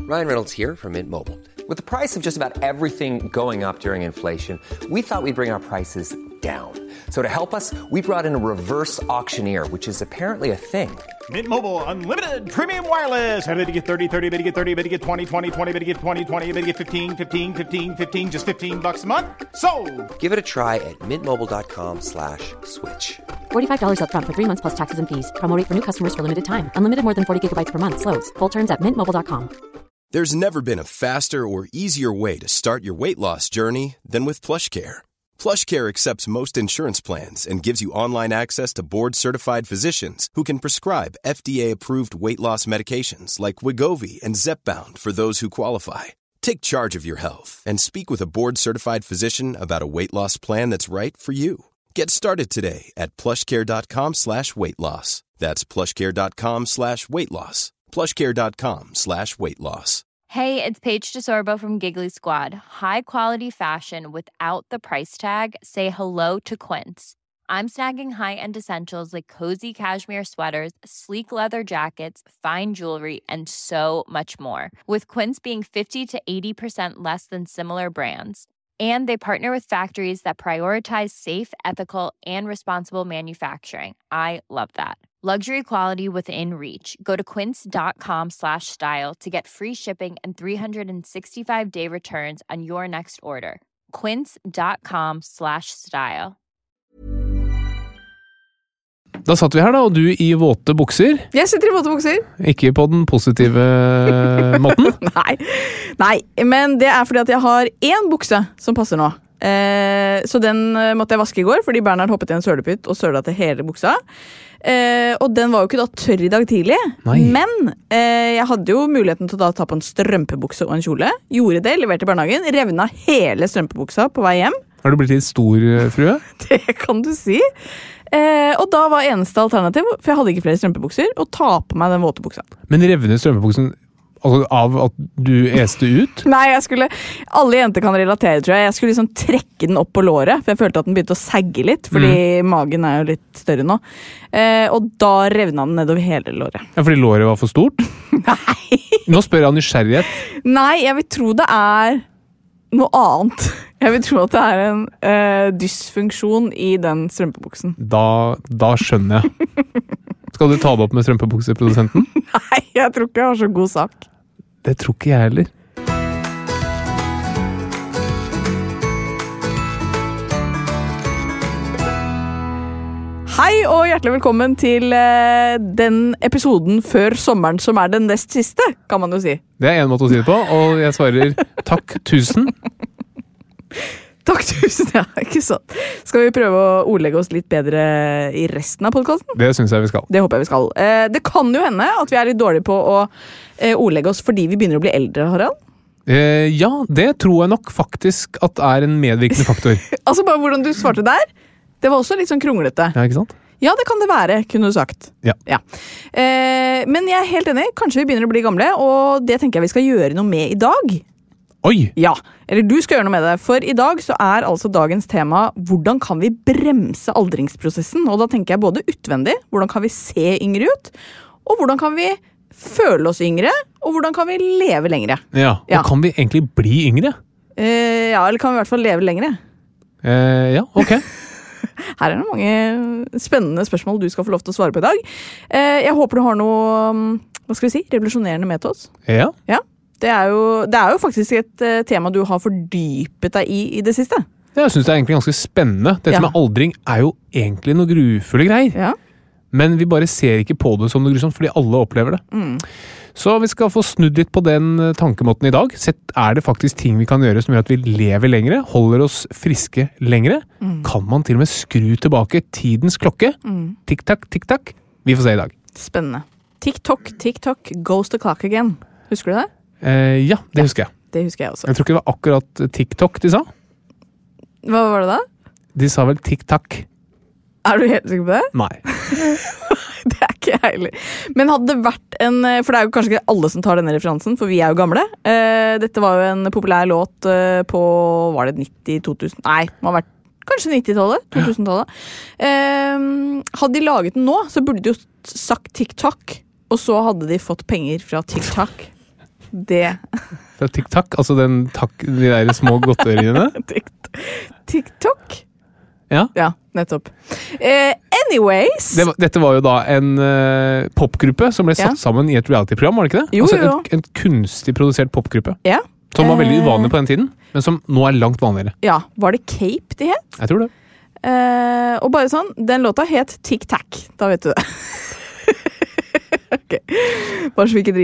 Ryan Reynolds here from Mint Mobile. With the price of just about everything going up during inflation, we thought we'd bring our prices down. So to help us, we brought in a reverse auctioneer, which is apparently a thing. Mint Mobile Unlimited Premium Wireless. How to get 30, 30, bit to get 30, bit to get 20, 20, 20, bit to get 20, 20, bit to get 15, 15, 15, 15, just $15 a month? Sold! Give it a try at mintmobile.com/switch. $45 up front for 3 months plus taxes and fees. Promo rate for new customers for limited time. Unlimited more than 40 gigabytes per month. Slows full terms at mintmobile.com. There's never been a faster or easier way to start your weight loss journey than with PlushCare. PlushCare accepts most insurance plans and gives you online access to board-certified physicians who can prescribe FDA-approved weight loss medications like Wegovy and Zepbound for those who qualify. Take charge of your health and speak with a board-certified physician about a weight loss plan that's right for you. Get started today at plushcare.com/weight-loss. That's plushcare.com/weight-loss. plushcare.com/weight-loss. Hey, it's Paige DeSorbo from Giggly Squad. High quality fashion without the price tag. Say hello to Quince. I'm snagging high-end essentials like cozy cashmere sweaters, sleek leather jackets, fine jewelry, and so much more. With Quince being 50 to 80% less than similar brands. And they partner with factories that prioritize safe, ethical, and responsible manufacturing. I love that. Luxury quality within reach. Go to quince.com/style to get free shipping and 365-day returns on your next order. Quince.com/style. Da satt vi her da, og du I våte bukser. Jeg sitter I våte bukser. Ikke på den positive måten. Nei, men det fordi at jeg har en bukse som passer nå. Så den måtte jeg vaske I går, fordi Bernhard hoppet I en sølepytt og søla til hele buksa. Og den var jo ikke da tørr I dag tidlig. Nei. Men jeg hadde jo muligheten til å da ta på en strømpebukse og en kjole. Gjorde det, leverte I barnehagen, revna hele strømpebuksa på vei hjem. Har du blitt litt stor, frue? Det kan du si. Og da var eneste alternativ, for jeg hadde ikke flere strømpebukser, å ta på meg den våte buksa. Men revner strømpebuksen altså av at du este ut? Nei, alle jenter kan relatere, tror jeg. Jeg skulle liksom trekke den opp på låret, for jeg følte at den begynte å sagge litt, fordi magen jo litt større nå. Og da revna den nedover hele låret. Ja, fordi låret var for stort? Nei. Nå spør jeg av nysgjerrighet. Nei, jeg vil tro det noe annet. Jeg vil tro at det en dysfunksjon I den strømpebuksen. Da skjønner jeg. Skal du ta det opp med strømpebukseprodusenten? Nei, jeg tror ikke jeg har så god sak. Det tror ikke jeg heller. Hei og hjertelig velkommen til den episoden før sommeren som den nest siste, kan man jo si. Det en måte å si det på, og jeg svarer takk, tusen. Takk, tusen, ja, ikke sant. Skal vi prøve å ordlegge oss litt bedre I resten av podcasten? Det synes jeg vi skal. Det håper jeg vi skal. Det kan jo hende at vi litt dårlige på å ordlegge oss fordi vi begynner å bli eldre, Harald. Ja, det tror jeg nok faktisk at en medvirkende faktor. Altså bare hvordan du svarte der, det var også litt sånn kronglete. Ja, ikke sant? Ja, det kan det være, kunne du sagt. Ja. Men jeg helt enig, kanskje vi begynner å bli gamle, og det tenker jeg vi skal gjøre noe med I dag. Oi! Ja, eller du skal gjøre noe med det, for I dag så altså dagens tema hvordan kan vi bremse aldringsprosessen, og da tenker jeg både utvendig, hvordan kan vi se yngre ut, og hvordan kan vi føle oss yngre, og hvordan kan vi leve lengre. Ja, og kan vi egentlig bli yngre? Ja, eller kan vi I hvert fall leve lengre? Ja, ok. Her det mange spennende spørsmål du skal få lov til å svare på I dag. Jeg håper du har noe, hva skal vi si, revolusjonerende med til oss. Ja. Ja. Det jo faktisk et tema du har fordypet deg I det siste. Jeg synes det egentlig ganske spennende. Dette med aldring jo egentlig noe grufulle greier. Ja. Men vi bare ser ikke på det som noe grusomt, fordi alle opplever det. Så vi skal få snudd litt på den tankemåten I dag. Sett, det faktisk ting vi kan gjøre som gjør at vi lever lengre, holder oss friske lengre? Kan man til og med skru tilbake tidens klokke? Tikk-takk, tikk-takk. Vi får se I dag. Spennende. Tikk-tokk, tikk-tokk, goes the clock again. Husker du det? Ja, det husker jeg. Det husker jeg også. Jeg tror ikke det var akkurat TikTok de sa. Hva var det da? De sa vel TikTok. Du helt sikker på det? Nei. Det ikke jeg heller. Men hadde det vært for det jo kanskje ikke alle som tar denne referansen, for vi jo gamle. Dette var jo en populær låt på, var det 90-2000? Nei, det må ha vært kanskje 90-tallet, 2000-tallet. Hadde de laget den nå, så burde de jo sagt TikTok, og så hadde de fått penger fra TikTok. Det. Fra TikTok, altså de der små godtørene. TikTok? Ja. Ja, nettopp. Anyways. Dette var jo da en popgruppe som ble satt sammen i et reality-program, var det ikke det? Jo. En kunstig produsert popgruppe. Ja. Som var veldig uvanlig på den tiden, men som nå er langt vanligere. Ja, var det Cape de het? Jeg tror det. Og bare sånn, den låta het Tic Tac, da vet du det. Ok. Bare så vi ikke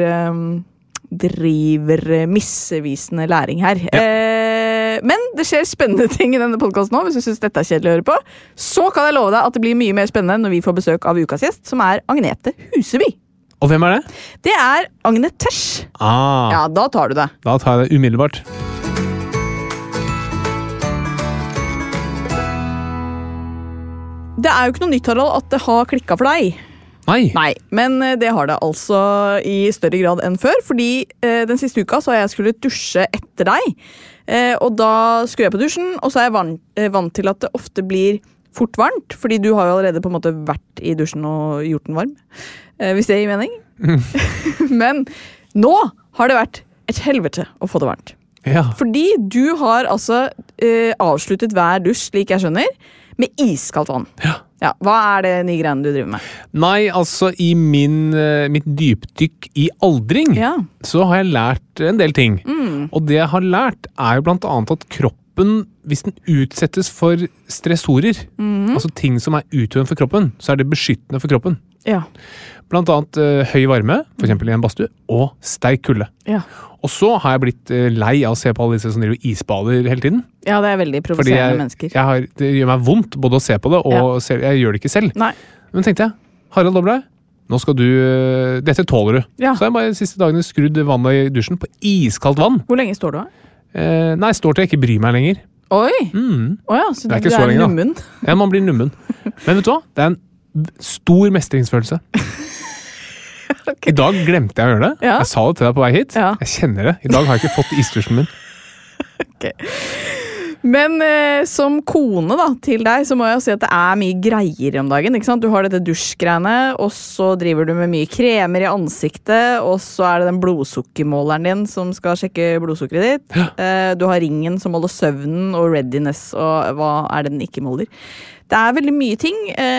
driver misvisende læring her. Men det skjer spennende ting i denne podcasten nå. Hvis du synes dette er kjedelig å høre på, så kan jeg love deg at det blir mye mer spennende når vi får besøk av ukas gjest, som er Agnete Huseby. Og hvem er det? Det er Agnetesh. Ja, da tar du det. Da tar jeg det umiddelbart. Det er jo ikke noe nytt, Harald, at det har klikket for deg. Nei, men det har det altså i større grad enn før, fordi den siste uka så har jeg skulle dusje etter deg, og da skulle jeg på dusjen, og så er jeg vant til at det ofte blir fort varmt, fordi du har jo allerede på en måte vært i dusjen og gjort den varm, hvis det gir mening. Men nå har det vært et helvete å få det varmt. Ja. Fordi du har altså avsluttet hver dusj, slik jeg skjønner, med iskaldt vann. Ja, hva er det nye greiene du driver med? Nei, altså i mitt dypdykk i aldring, så har jeg lært en del ting. Og det jeg har lært er jo blant annet at kroppen, hvis den utsettes for stressorer, altså ting som er utøvende for kroppen, så er det beskyttende for kroppen. Ja. Blant annet høy varme, for eksempel i en badstue, og sterk kulde. Ja. Og så har jeg blitt lei av å se på alle disse som driver isbader hele tiden. Ja, det er veldig provoserende mennesker. Det gjør meg vondt både å se på det, og jeg gjør det ikke selv. Nei. Men tenkte jeg, Harald Doblei, nå skal du, dette tåler du. Ja. Så har jeg bare de siste dagene skrudd vannet i dusjen på iskaldt vann. Hvor lenge står du da? Nei, står til jeg ikke bryr meg lenger. Oi! Åja, så det er ikke du så er lenge, nummen. Ja, man blir nummen. Men vet du hva? Det er en stor mestringsfølelse. Okay. I dag glemte jeg å gjøre det. Ja. Jeg sa det til deg på vei hit. Ja. Jeg kjenner det. I dag har jeg ikke fått isdusjen min. Okay. Men som kone da, til deg, så må jeg jo si at det er mye greier om dagen, ikke sant? Du har dette dusjgreiene, og så driver du med mye kremer i ansiktet, og så er det den blodsukkermåleren din som skal sjekke blodsukkeret ditt. Ja. Du har ringen som måler søvnen, og readiness, og hva er det den ikke måler? Det er veldig mye ting,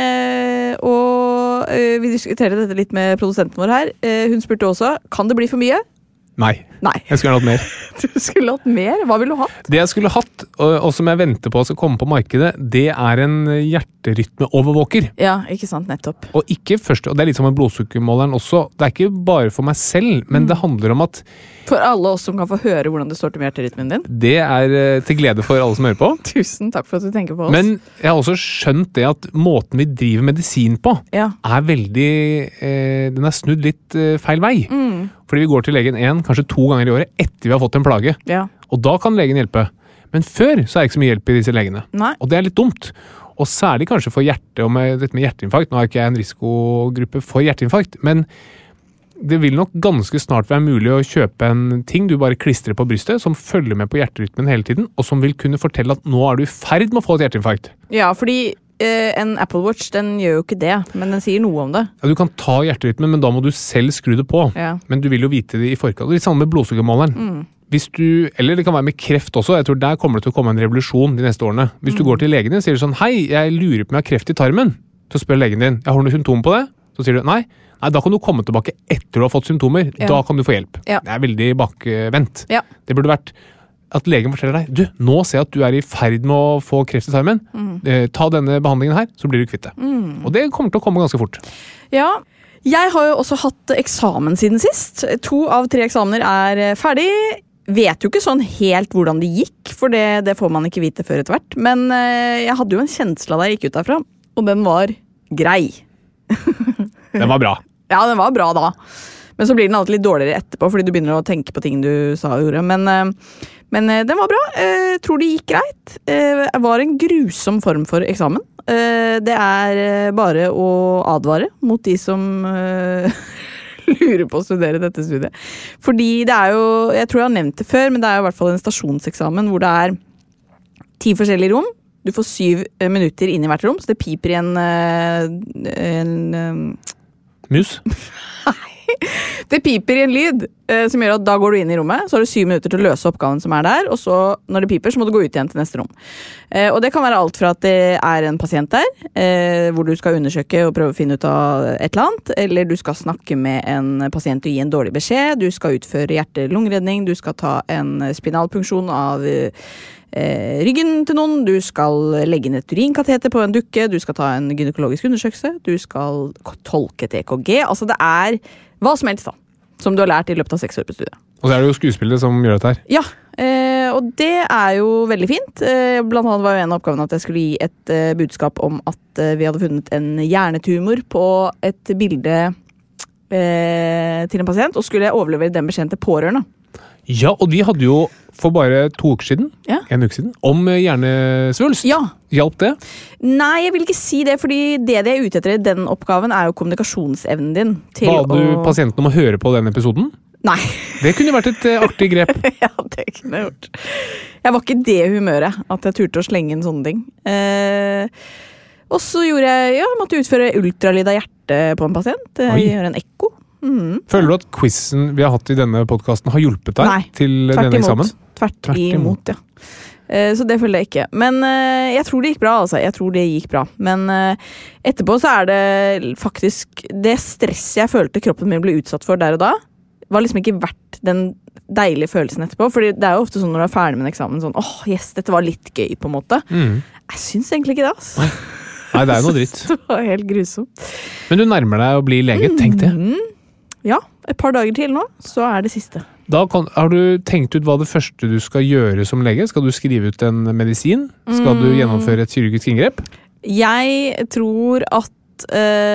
og vi diskuterer dette litt med produsenten vår her. Hun spurte også, kan det bli for mye? Nei. Jeg skulle hatt mer. Du skulle hatt mer? Hva ville du hatt? Det jeg skulle hatt, og som jeg venter på skal komme på markedet, det er en hjerterytmeovervåker. Ja, ikke sant, nettopp. Og ikke først, og det er litt som med blodsukkermåleren også, det er ikke bare for meg selv, men det handler om at for alle oss som kan få høre hvordan det står til med hjerterytmen din. Det er til glede for alle som hører på. Tusen takk for at du tenker på oss. Men jeg har også skjønt det at måten vi driver medisin på, er veldig, den er snudd litt feil vei. Fordi vi går til legen kanskje 2 ganger i året etter vi har fått en plage. Ja. Og da kan legen hjelpe. Men før så er det ikke så mye hjelp i disse legene. Nei. Og det er litt dumt. Og særlig kanskje for hjerte, og med dette med hjerteinfarkt. Nå er ikke jeg en risikogruppe for hjerteinfarkt, men det vil nok ganske snart være mulig å kjøpe en ting du bare klistrer på brystet, som følger med på hjerterytmen hele tiden, og som vil kunne fortelle at nå er du i ferd med å få et hjerteinfarkt. Ja, fordi en Apple Watch, den gjør jo ikke det, men den sier noe om det. Ja, du kan ta hjerterytmen, men da må du selv skru det på. Ja. Men du vil jo vite det i forkant. Litt samme med blodsukkermåleren. Hvis du, eller det kan være med kreft også, jeg tror der kommer det til å komme en revolusjon de neste årene. Hvis du går til legen din, sier du sånn, hei, jeg lurer på om jeg har kreft i tarmen. Så spør legen din, jeg har noen symptomer på det? Så sier du, nei, da kan du komme tilbake etter du har fått symptomer. Ja. Da kan du få hjelp. Ja. Det er veldig bakvendt. Ja. Det burde vært at legen forteller deg, du, nå ser jeg at du er i ferd med å få kreft i tarmen. Ta denne behandlingen her, så blir du kvitt det. Og det kommer til å komme ganske fort. Ja, jeg har jo også hatt eksamen siden sist. 2 av 3 eksamener er ferdig. Vet jo ikke sånn helt hvordan det gikk, for det får man ikke vite før etter hvert. Men jeg hadde jo en kjensle da jeg gikk ut derfra, og den var grei. Den var bra. Ja, den var bra da. Men så blir den alltid litt dårligere etterpå, fordi du begynner å tenke på ting du sa og gjorde. Men den var bra. Tror det gikk greit. Det var en grusom form for eksamen. Det er bare å advare mot de som lurer på å studere dette studiet. Fordi det er jo, jeg tror jeg har nevnt det før, men det er jo i hvert fall en stasjonseksamen hvor det er 10 forskjellige rom. Du får 7 minutter inn i hvert rom, så det piper i en mus? Nei, det piper i en lyd som gjør at da går du inn i rommet, så har du 7 minutter til å løse oppgaven som der, og så når det piper, så må du gå ut igjen til neste rom. Og det kan være alt fra at det en pasient der, hvor du skal undersøke og prøve å finne ut av et eller annet, eller du skal snakke med en pasient og gi en dårlig beskjed, du skal utføre hjerte-lungeredning, du skal ta en spinalpunksjon av ryggen til noen, du skal legge inn et urinkateter på en dukke, du skal ta en gynekologisk undersøkelse, du skal tolke et EKG, altså det hva som helst da. Som du har lært i løpet av 6 år på studiet. Og så det jo skuespillet som gjør dette her. Ja, og det jo veldig fint. Blant annet var jo en av oppgavene at jeg skulle gi et budskap om at vi hadde funnet en hjernetumor på et bilde til en pasient, og skulle jeg overlevere den beskjeden til pårørende. Ja, og vi hadde jo for bare 2 uker siden, en uke siden, om hjernesvulst. Ja. Hjalp det? Nei, jeg vil ikke si det, fordi det jeg ute etter i den oppgaven jo kommunikasjonsevnen din. Ba du pasienten om å høre på den episoden? Nei. Det kunne vært et artig grep. Ja, det kunne jeg gjort. Jeg var ikke det humøret, at jeg turte å slenge inn sånne ting. Og så gjorde jeg måtte utføre ultralyd av hjertet på en pasient. Gjøre en ekko. Føler du at quizen vi har hatt i denne podcasten har hjulpet deg til denne eksamen? Tvert imot, ja. Så det føler jeg ikke. Men jeg tror det gikk bra, altså. Jeg tror det gikk bra. Men etterpå så det faktisk det stresset jeg følte kroppen min ble utsatt for der og da, var liksom ikke verdt den deilige følelsen etterpå. Fordi det jo ofte sånn når du ferdig med en eksamen, sånn, yes, dette var litt gøy på en måte. Jeg synes egentlig ikke det, altså. Nei, det noe dritt. Det var helt grusomt. Men du nærmer deg å bli lege, tenk det. Ja, et par dager til nå, så det siste. Da har du tenkt ut hva det første du skal gjøre som lege? Skal du skrive ut en medisin? Skal du gjennomføre et kirurgisk inngrep? Jeg tror at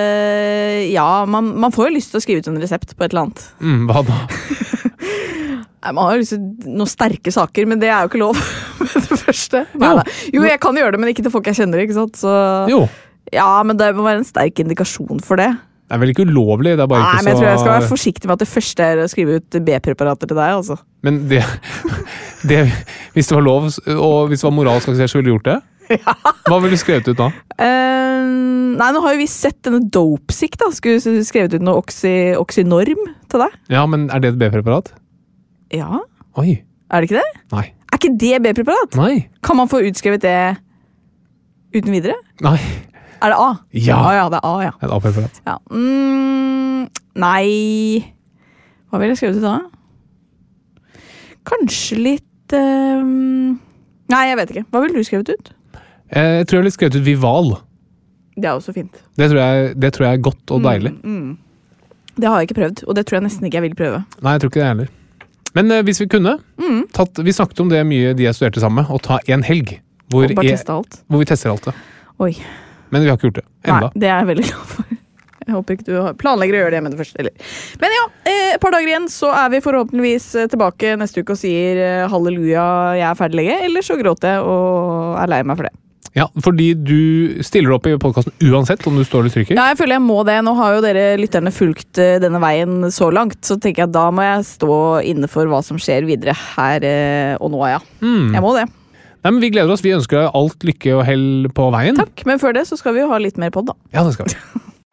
man får jo lyst til å skrive ut en resept på et eller annet. Hva da? Man har jo lyst til noen sterke saker, men det jo ikke lov med det første. Jo, jeg kan gjøre det, men ikke til folk jeg kjenner, ikke sant? Så, jo. Ja, men det må være en sterk indikasjon for det. Det vel ikke ulovlig, det bare ikke så... Nei, men jeg tror jeg skal være forsiktig med at det første å skrive ut B-preparater til deg, altså. Men det hvis det var lov, og hvis det var moralsk akseptert, så ville du gjort det? Ja. Hva ville du skrevet ut da? Nei, nå har jo vi sett denne Dopesick da. Skulle du skrevet ut noe Oxynorm til deg? Ja, men det et B-preparat? Ja. Oi. Det ikke det? Nei. Ikke det B-preparat? Nei. Kan man få utskrevet det uten videre? Nei. Det A? Ja. Ja, det A, ja. Et A-preparat. Ja. Nei. Hva vil jeg skrevet ut da? Kanskje litt... Nei, jeg vet ikke. Hva vil du skrevet ut? Jeg tror jeg ville skrevet ut Vival. Det også fint. Det tror jeg godt og deilig. Det har jeg ikke prøvd, og det tror jeg nesten ikke jeg vil prøve. Nei, jeg tror ikke det heller. Men hvis vi kunne, vi snakket om det mye de jeg studerte sammen med, å ta en helg. Hvor vi tester alt det. Oi. Men vi har ikke gjort det enda. Nei, det jeg veldig glad for. Jeg håper ikke du planlegger å gjøre det med det første. Eller. Men ja, et par dager igjen så vi forhåpentligvis tilbake neste uke og sier halleluja, jeg ferdig lege, eller så gråter jeg og lei meg for det. Ja, fordi du stiller opp i podcasten uansett om du står eller trykker? Ja, jeg føler jeg må det. Nå har jo dere lytterne fulgt denne veien så langt, så tenker jeg at da må jeg stå inne for hva som skjer videre her og nå, ja. Jeg må det. Nei, men vi gleder oss. Vi ønsker deg alt lykke og hell på veien. Takk, men før det så skal vi jo ha litt mer podd da. Ja, det skal vi.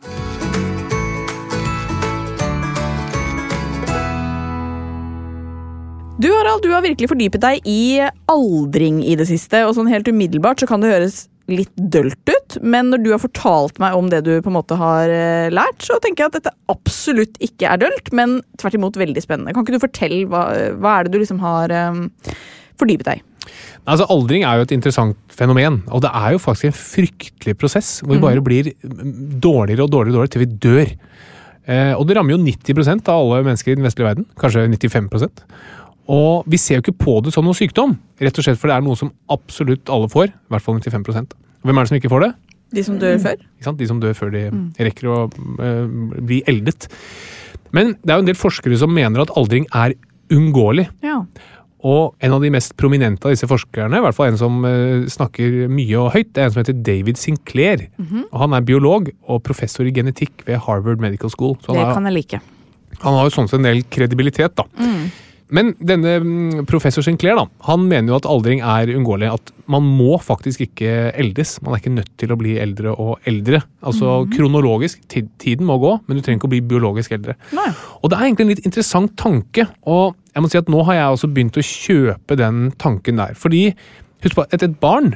Du Harald, du har virkelig fordypet deg i aldring i det siste, og sånn helt umiddelbart så kan det høres litt dølt ut, men når du har fortalt meg om det du på en måte har lært, så tenker jeg at dette absolutt ikke dølt, men tvert imot veldig spennende. Kan ikke du fortelle hva det du liksom har fordypet deg i? Altså, aldring jo et interessant fenomen, og det jo faktisk en fryktelig prosess, hvor vi bare blir dårligere og dårligere til vi dør. Og det rammer jo 90% av alle mennesker i den vestlige verden, kanskje 95%. Og vi ser jo ikke på det som noen sykdom, rett og slett for det noe som absolutt alle får, i hvert fall 95%. Hvem det som ikke får det? De som dør før? Ikke sant? De som dør før de rekker å bli eldet. Men det jo en del forskere som mener at aldring uunngåelig. Ja. Og en av de mest prominente av disse forskerne, i hvert fall en som snakker mye og høyt, en som heter David Sinclair. Og han biolog og professor i genetikk ved Harvard Medical School. Så det kan jeg like. Han har jo sånn sett en del kredibilitet da. Men denne professor Sinclair da, han mener jo at aldring uunngåelig, at man må faktisk ikke eldes. Man ikke nødt til å bli eldre og eldre. Altså kronologisk, tiden må gå, men du trenger ikke å bli biologisk eldre. Nei. Og det egentlig en litt interessant tanke, og jeg må si at nå har jeg også begynt å kjøpe den tanken der. Fordi, husk på, et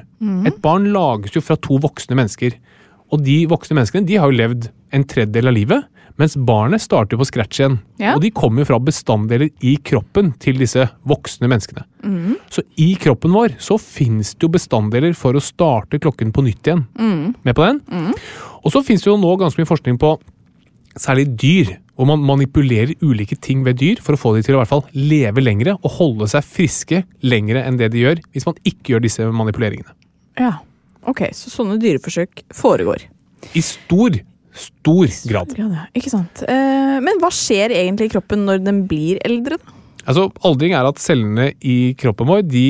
barn lages jo fra 2 voksne mennesker. Og de voksne menneskene, de har jo levd en tredjedel av livet, mens barnet starter på scratch igjen. Ja. Og de kommer jo fra bestanddeler i kroppen til disse voksne menneskene. Så i kroppen vår så finnes det jo bestanddeler for å starte klokken på nytt igjen. Med på den? Og så finnes det jo nå ganske mye forskning på særlig dyr, hvor man manipulerer ulike ting ved dyr for å få de til å i hvert fall leve lengre og holde seg friske lengre enn det de gjør hvis man ikke gjør disse manipuleringene. Ja, ok, så sånne dyreforsøk foregår. I stor grad. Ja, ikke sant. Men hva skjer egentlig i kroppen når den blir eldre da? Altså, aldring at cellene i kroppen vår, de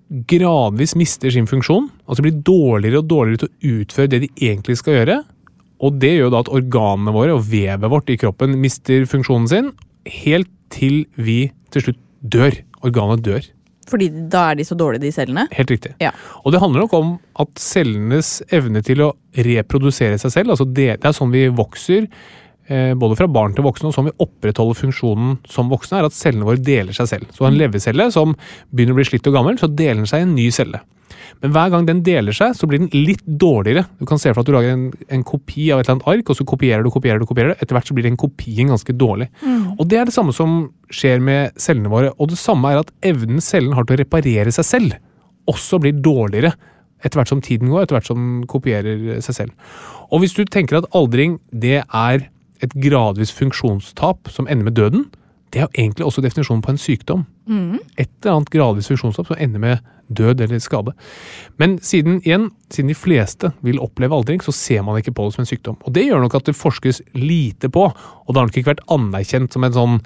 gradvis mister sin funksjon, altså blir dårligere og dårligere til å utføre det de egentlig skal gjøre, og det gjør da at organene våre og vevet vårt i kroppen mister funksjonen sin, helt til vi til slutt dør. Organet dør. Fordi da de så dårlige, de cellene? Helt riktig. Ja. Og det handler nok om at cellenes evne til å reprodusere seg selv, altså det sånn vi vokser, både fra barn til voksne, og sånn vi opprettholder funksjonen som voksne, at cellene våre deler seg selv. Så en levercelle som begynner å bli slitt og gammel, så deler den seg en ny celle. Men hver gang den deler seg, så blir den litt dårligere. Du kan se for at du lager en kopi av et eller annet ark, og så kopierer du. Etter hvert så blir den kopien ganske dårlig. Og det det samme som skjer med cellene våre. Og det samme at evnen cellen har til å reparere seg selv, også blir dårligere etter hvert som tiden går, etter hvert som den kopierer seg selv. Og hvis du tenker at aldring, det et gradvis funksjonstap som ender med døden, det jo egentlig også definisjonen på en sykdom. Et eller annet gradvis funksjonstap som ender med død eller skade. Men siden de fleste vil oppleve aldring, så ser man ikke på det som en sykdom. Og det gjør nok at det forskes lite på, og det har nok ikke vært anerkjent som en sånn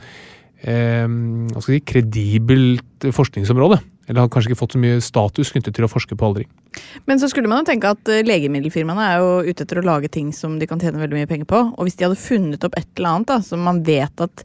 kredibelt forskningsområde. Eller har kanskje ikke fått så mye status knyttet til å forske på aldring. Men så skulle man jo tenke at legemiddelfirmaene jo ute etter å lage ting som de kan tjene veldig mye penger på. Og hvis de hadde funnet opp et eller annet da, som man vet at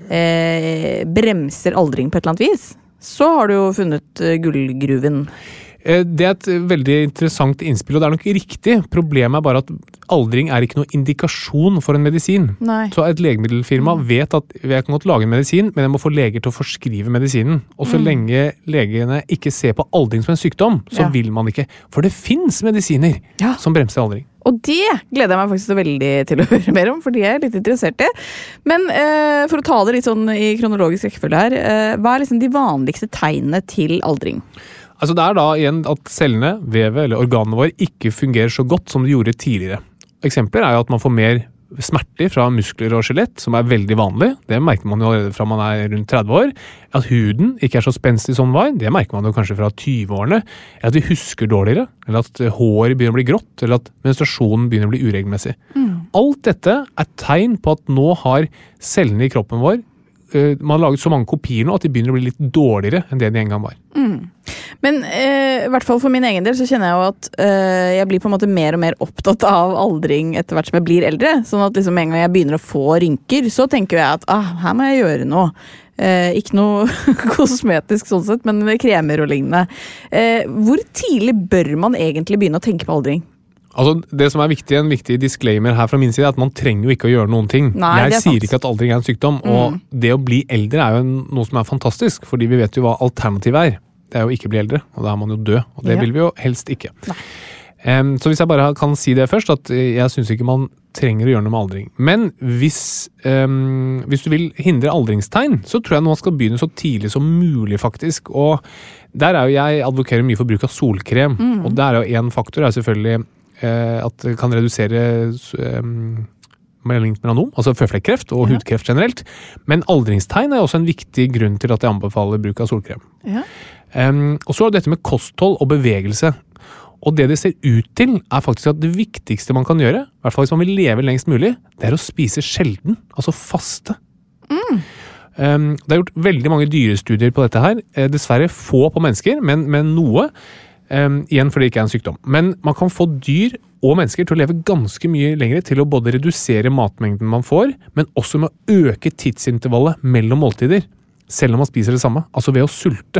bremser aldring på et eller annet vis, så har du jo funnet gullgruven. Det et veldig interessant innspill, og det nok riktig. Problemet bare at aldring ikke noe indikasjon for en medisin. Nei. Så et legemiddelfirma vet at jeg kan godt lage en medisin, men jeg må få leger til å forskrive medisinen. Og så lenge legene ikke ser på aldring som en sykdom, så vil man ikke. For det finnes medisiner som bremser aldring. Og det gleder jeg meg faktisk veldig til å høre mer om, for de litt interessert i. Men for å ta det litt sånn i kronologisk rekkefølge her, hva liksom de vanligste tegnene til aldring? Altså det da igjen at cellene, vevet eller organene våre ikke fungerer så godt som de gjorde tidligere. Eksempler jo at man får mer smerter fra muskler og skjelett, som veldig vanlig. Det merker man jo allerede fra man rundt 30 år. At huden ikke så spenstig som den var, det merker man jo kanskje fra 20-årene. Eller at vi husker dårligere, eller at håret begynner å bli grått, eller at menstruasjonen begynner å bli uregelmessig. Alt dette tegn på at nå har cellene i kroppen vår man har laget så mange kopier nå at de begynner å bli litt dårligere enn det de en gang var. Men i hvert fall for min egen del så kjenner jeg jo at jeg blir på en måte mer og mer opptatt av aldring etter hvert som jeg blir eldre. Sånn at liksom en gang jeg begynner å få rynker, så tenker jeg at her må jeg gjøre noe. Ikke noe kosmetisk sånn sett, men kremer og lignende. Hvor tidlig bør man egentlig begynne å tenke på aldring? Altså, det som viktig, en viktig disclaimer her fra min side, at man trenger jo ikke å gjøre noen ting. Nei, jeg sier ikke at aldring en sykdom, og det å bli eldre jo noe som fantastisk, fordi vi vet jo hva alternativet det jo ikke bli eldre, og da man jo død, og det vil vi jo helst ikke. Så hvis jeg bare kan si det først, at jeg synes ikke man trenger å gjøre noe med aldring. Men hvis du vil hindre aldringstegn, så tror jeg man skal begynne så tidlig som mulig faktisk, og der jo jeg advokerer mye for bruk av solkrem, og der jo en faktor selvfølgelig at det kan redusere malignt melanom, altså føflekkreft og hudkreft generelt, men aldringstegn også en viktig grunn til at jeg anbefaler bruk av solkrem. Og så dette med kosthold og bevegelse, og det ser ut til faktisk at det viktigste man kan gjøre, i hvert fall hvis man vil leve lengst mulig, det å spise sjelden, altså faste. Det gjort veldig mange dyrestudier på dette her, dessverre få på mennesker, men noe, igjen fordi det ikke en sykdom. Men man kan få dyr og mennesker til å leve ganske mye lengre til å både redusere matmengden man får, men også med å øke tidsintervallet mellom måltider. selv om man spiser det samme, altså ved å sulte.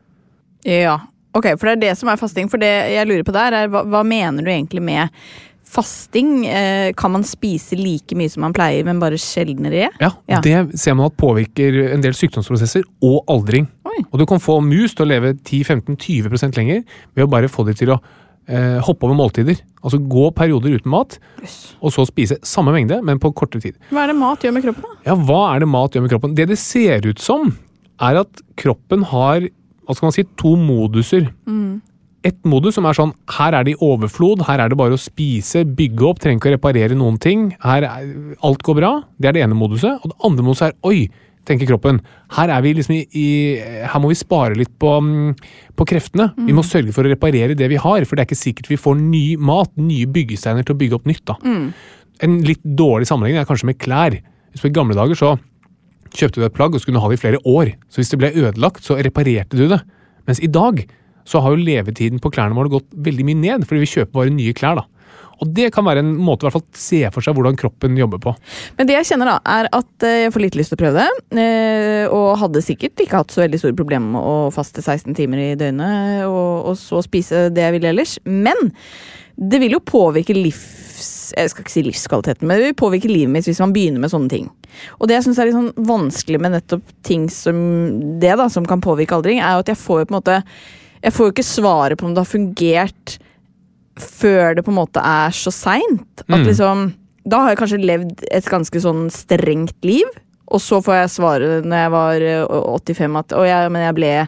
Ja, ok, for det er det som er fasting. For det jeg lurer på der er, hva mener du egentlig med fasting? Kan man spise like mye som man pleier, men bare sjeldnere? Ja, det ser man at påvirker en del sykdomsprosesser og aldring. Oi. Og du kan få mus til å leve 10-15-20% lenger ved å bare få de til å hoppe over måltider. Altså gå perioder uten mat, og så spise samme mengde, men på kortere tid. Hva er det mat gjør med kroppen da? Ja, hva er det mat gjør med kroppen? Det ser ut som, er at kroppen har, hva skal man si, 2 moduser. Et modus som er sånn, her er det i overflod, her er det bare å spise, bygge opp, trenger ikke å reparere noen ting, alt går bra, det er det ene moduset, og det andre moduset er, oi, tenker kroppen, her er vi liksom her må vi spare litt på kreftene, vi må sørge for å reparere det vi har, for det er ikke sikkert vi får ny mat, nye byggesteiner til å bygge opp nytt da. En litt dårlig sammenligning er kanskje med klær. Hvis på gamle dager så kjøpte du et plagg og så kunne du ha det i flere år, så hvis det ble ødelagt så reparerte du det, mens i dag så har jo levetiden på klærne våre gått veldig mye ned, fordi vi kjøper bare nye klær da. Og det kan være en måte å i hvert fall se for seg hvordan kroppen jobber på. Men det jeg kjenner da, er at jeg får litt lyst til å prøve det, og hadde sikkert ikke hatt så veldig store problemer med å faste 16 timer i døgnet, og så spise det jeg vil ellers. Men det vil jo påvirke jeg skal ikke si livskvaliteten, men det vil påvirke livet mitt hvis man begynner med sånne ting. Og det jeg synes er litt sånn vanskelig med nettopp ting som det da, som kan påvirke aldring, er jo at jeg får jo ikke svaret på om det har fungert før det på en måte er så sent. At liksom, da har jeg kanskje levd et ganske sånn strengt liv, og så får jeg svare når jeg var 85 at men jeg ble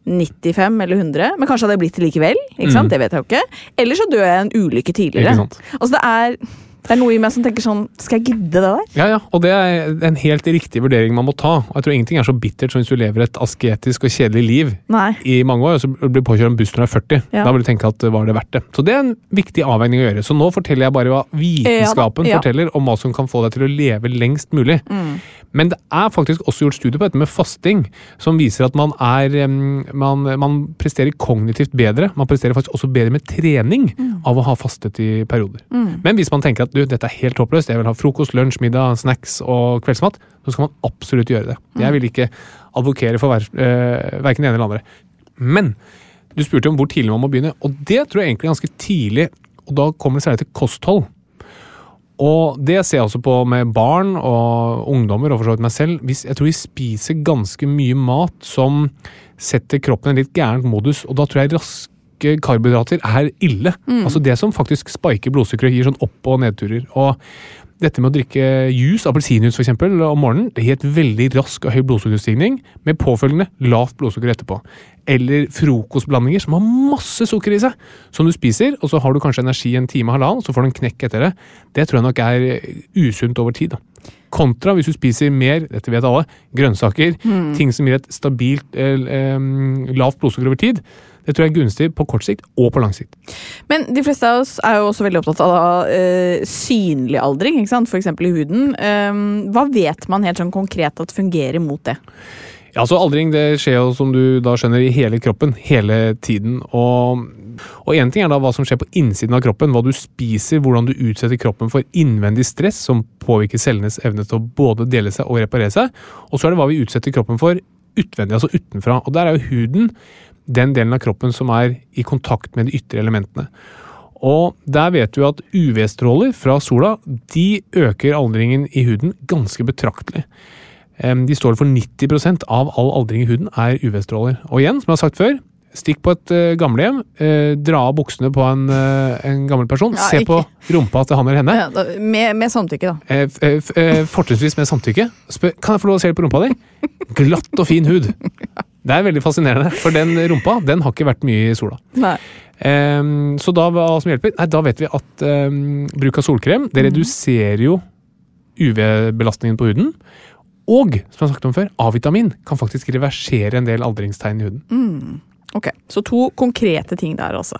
95 eller 100, men kanskje hadde jeg blitt det likevel, ikke sant? Det vet jeg jo ikke. Eller så dør jeg en ulykke tidligere. Altså det er noe i meg som tenker sånn, skal jeg gidde det der? Ja, og det er en helt riktig vurdering man må ta. Og jeg tror ingenting er så bittert som hvis du lever et asketisk og kjedelig liv i mange år, og så blir du påkjørt en buss når du er 40. Da vil du tenke at var det verdt det. Så det er en viktig avveining å gjøre. Så nå forteller jeg bare hva vitenskapen forteller om hva som kan få deg til å leve lengst mulig. Men det er faktisk også gjort studier på dette med fasting, som viser at man presterer kognitivt bedre. Man presterer faktisk også bedre med trening av å ha fastet i perioder. Men hvis man tenker at dette er helt håpløst, jeg vil ha frokost, lunsj, middag, snacks og kveldsmat, så skal man absolutt gjøre det. Jeg vil ikke advokere for hverken ene eller andre. Men du spurte om hvor tidlig man må begynne, og det tror jeg egentlig er ganske tidlig, og da kommer det særlig til kosthold. Og det ser jeg også på med barn og ungdommer, og for så vidt meg selv. Jeg tror vi spiser ganske mye mat som setter kroppen i en litt gærent modus, og da tror jeg karbohydrater er ille. Altså det som faktisk spiker blodsukkeret, gir sånn opp- og nedturer. Og dette med å drikke juice, appelsinjuice for eksempel, om morgenen, det gir et veldig rask og høy blodsukkerstigning, med påfølgende lavt blodsukker etterpå. Eller frokostblandinger som har masse sukker i seg, som du spiser, og så har du kanskje energi en time og halvannen, så får du en knekk etter det. Det tror jeg nok er usunt over tid da. Kontra hvis du spiser mer, dette vet alle, grønnsaker, ting som gir et stabilt lavt blodsukker over tid, det tror jeg er gunstig på kort sikt og på lang sikt. Men de fleste av oss er jo også veldig opptatt av synlig aldring, ikke sant? For eksempel i huden. Hva vet man helt sånn konkret at fungerer mot det? Ja, så aldring det skjer jo som du da skjønner i hele kroppen, hele tiden. Og en ting er da hva som skjer på innsiden av kroppen, hva du spiser, hvordan du utsetter kroppen for innvendig stress som påvirker cellenes evne til å både dele seg og reparere seg. Og så er det hva vi utsetter kroppen for utvendig, altså utenfra. Og der er jo huden den delen av kroppen som er i kontakt med de ytre elementene. Og der vet du at UV-stråler fra sola, de øker aldringen i huden ganske betraktelig. De står for 90% av all aldring i huden er UV-stråler. Og igjen, som jeg har sagt før, stikk på et gamlehjem, dra av buksene på en gammel person, se på rumpa til han eller henne. Ja, med samtykke da. Fortrinnsvis med samtykke. Kan jeg få lov å se på rumpa di? Glatt og fin hud. Det er veldig fascinerende, for den rumpa, den har ikke vært mye i sola. Nei. Så da, hva som hjelper? Nei, da vet vi at bruk av solkrem, det reduserer jo UV-belastningen på huden, og, som jeg har sagt om før, A-vitamin kan faktisk reversere en del aldringstegn i huden. Ok, så 2 konkrete ting der altså.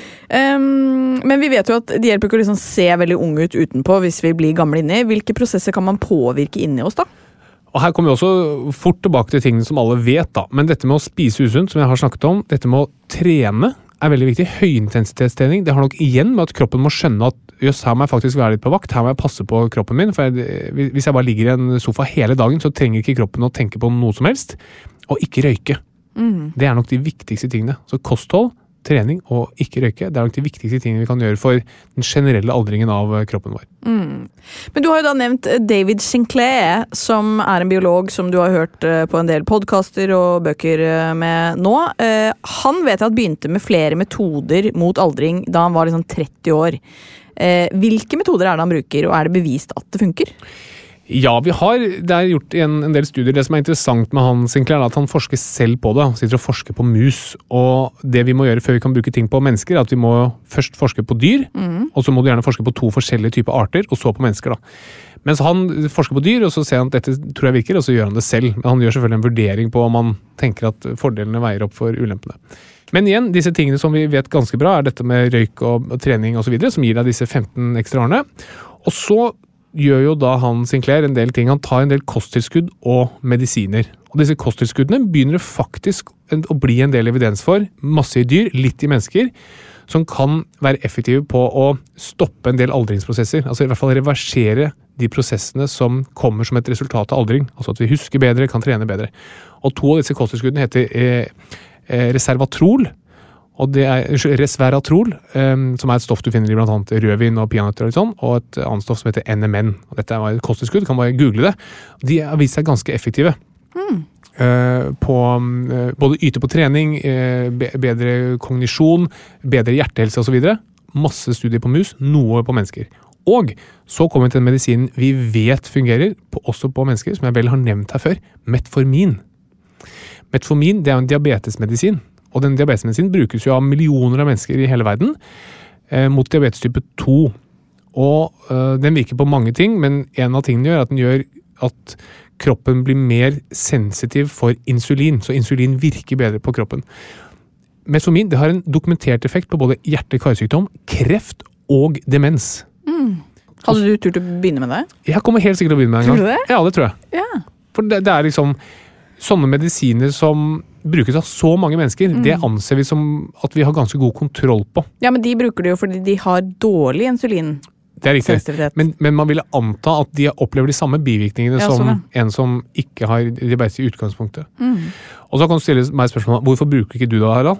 Men vi vet jo at det hjelper ikke å liksom se veldig unge ut utenpå hvis vi blir gamle inni. Hvilke prosesser kan man påvirke inni oss da? Og her kommer vi også fort tilbake til tingene som alle vet da. Men dette med å spise usunt, som jeg har snakket om, dette med å trene, veldig viktig. Høyintensitetstrening, det har nok igjen med at kroppen må skjønne at jøss, her må jeg faktisk være litt på vakt, her må jeg passe på kroppen min, for hvis jeg bare ligger i en sofa hele dagen, så trenger ikke kroppen å tenke på noe som helst, og ikke røyke. Det er nok de viktigste tingene. Så kosthold, trening og ikke røyke, det er nok de viktigste tingene vi kan gjøre for den generelle aldringen av kroppen vår. Men du har jo da nevnt David Sinclair, som er en biolog som du har hørt på en del podcaster og bøker med nå. Han vet jeg at begynte med flere metoder mot aldring da han var liksom 30 år. Hvilke metoder er det han bruker, og er det bevist at det funker? Ja, det er gjort en del studier. Det som er interessant med han Sinclair er at han forsker selv på det. Han sitter og forsker på mus, og det vi må gjøre før vi kan bruke ting på mennesker, er at vi må først forske på dyr, og så må du gjerne forske på 2 forskjellige typer arter, og så på mennesker da. Mens han forsker på dyr, og så ser han at dette tror jeg virker, og så gjør han det selv. Men han gjør selvfølgelig en vurdering på om han tenker at fordelene veier opp for ulempene. Men igjen, disse tingene som vi vet ganske bra, er dette med røyk og trening og så videre, som gir deg disse 15 ekstra årene. Og så gjør jo da han Sinclair en del ting. Han tar en del kosttilskudd og medisiner. Og disse kosttilskuddene begynner faktisk å bli en del evidens for, masse i dyr, litt i mennesker, som kan være effektive på å stoppe en del aldringsprosesser. Altså i hvert fall reversere de prosessene som kommer som et resultat av aldring. Altså at vi husker bedre, kan trene bedre. Og 2 av disse kosttilskuddene heter resveratrol, som er et stoff du finner i blant annet rødvin og peanøtter og litt sånn, og et annet stoff som heter NMN. Og dette er et kosttilskudd, kan bare google det. De har vist seg ganske effektive. På både yte på trening, bedre kognisjon, bedre hjertehelse og så videre. Masse studier på mus, noe på mennesker. Og så kommer vi til den medisinen vi vet fungerer, også på mennesker, som jeg vel har nevnt her før, metformin. Metformin, det er en diabetesmedisin. Og den diabetesmedisinen brukes jo av millioner av mennesker i hele verden mot diabetes type 2. Og den virker på mange ting, men en av tingene gjør at den gjør at kroppen blir mer sensitiv for insulin. Så insulin virker bedre på kroppen. Metformin, det har en dokumentert effekt på både hjerte-karsykdom, kreft og demens. Hadde du tur til å begynne med det? Jeg kommer helt sikkert til å begynne med det en gang. Tror du det? Ja, det tror jeg. Ja. For det er liksom sånne medisiner som brukes av så mange mennesker, det anser vi som at vi har ganske god kontroll på. Ja, men de bruker det jo fordi de har dårlig insulin. Det er riktig. Men man ville anta at de opplever de samme bivirkningene som en som ikke har diabetes i utgangspunktet. Og så kan du stille meg spørsmål, hvorfor bruker ikke du det, Harald?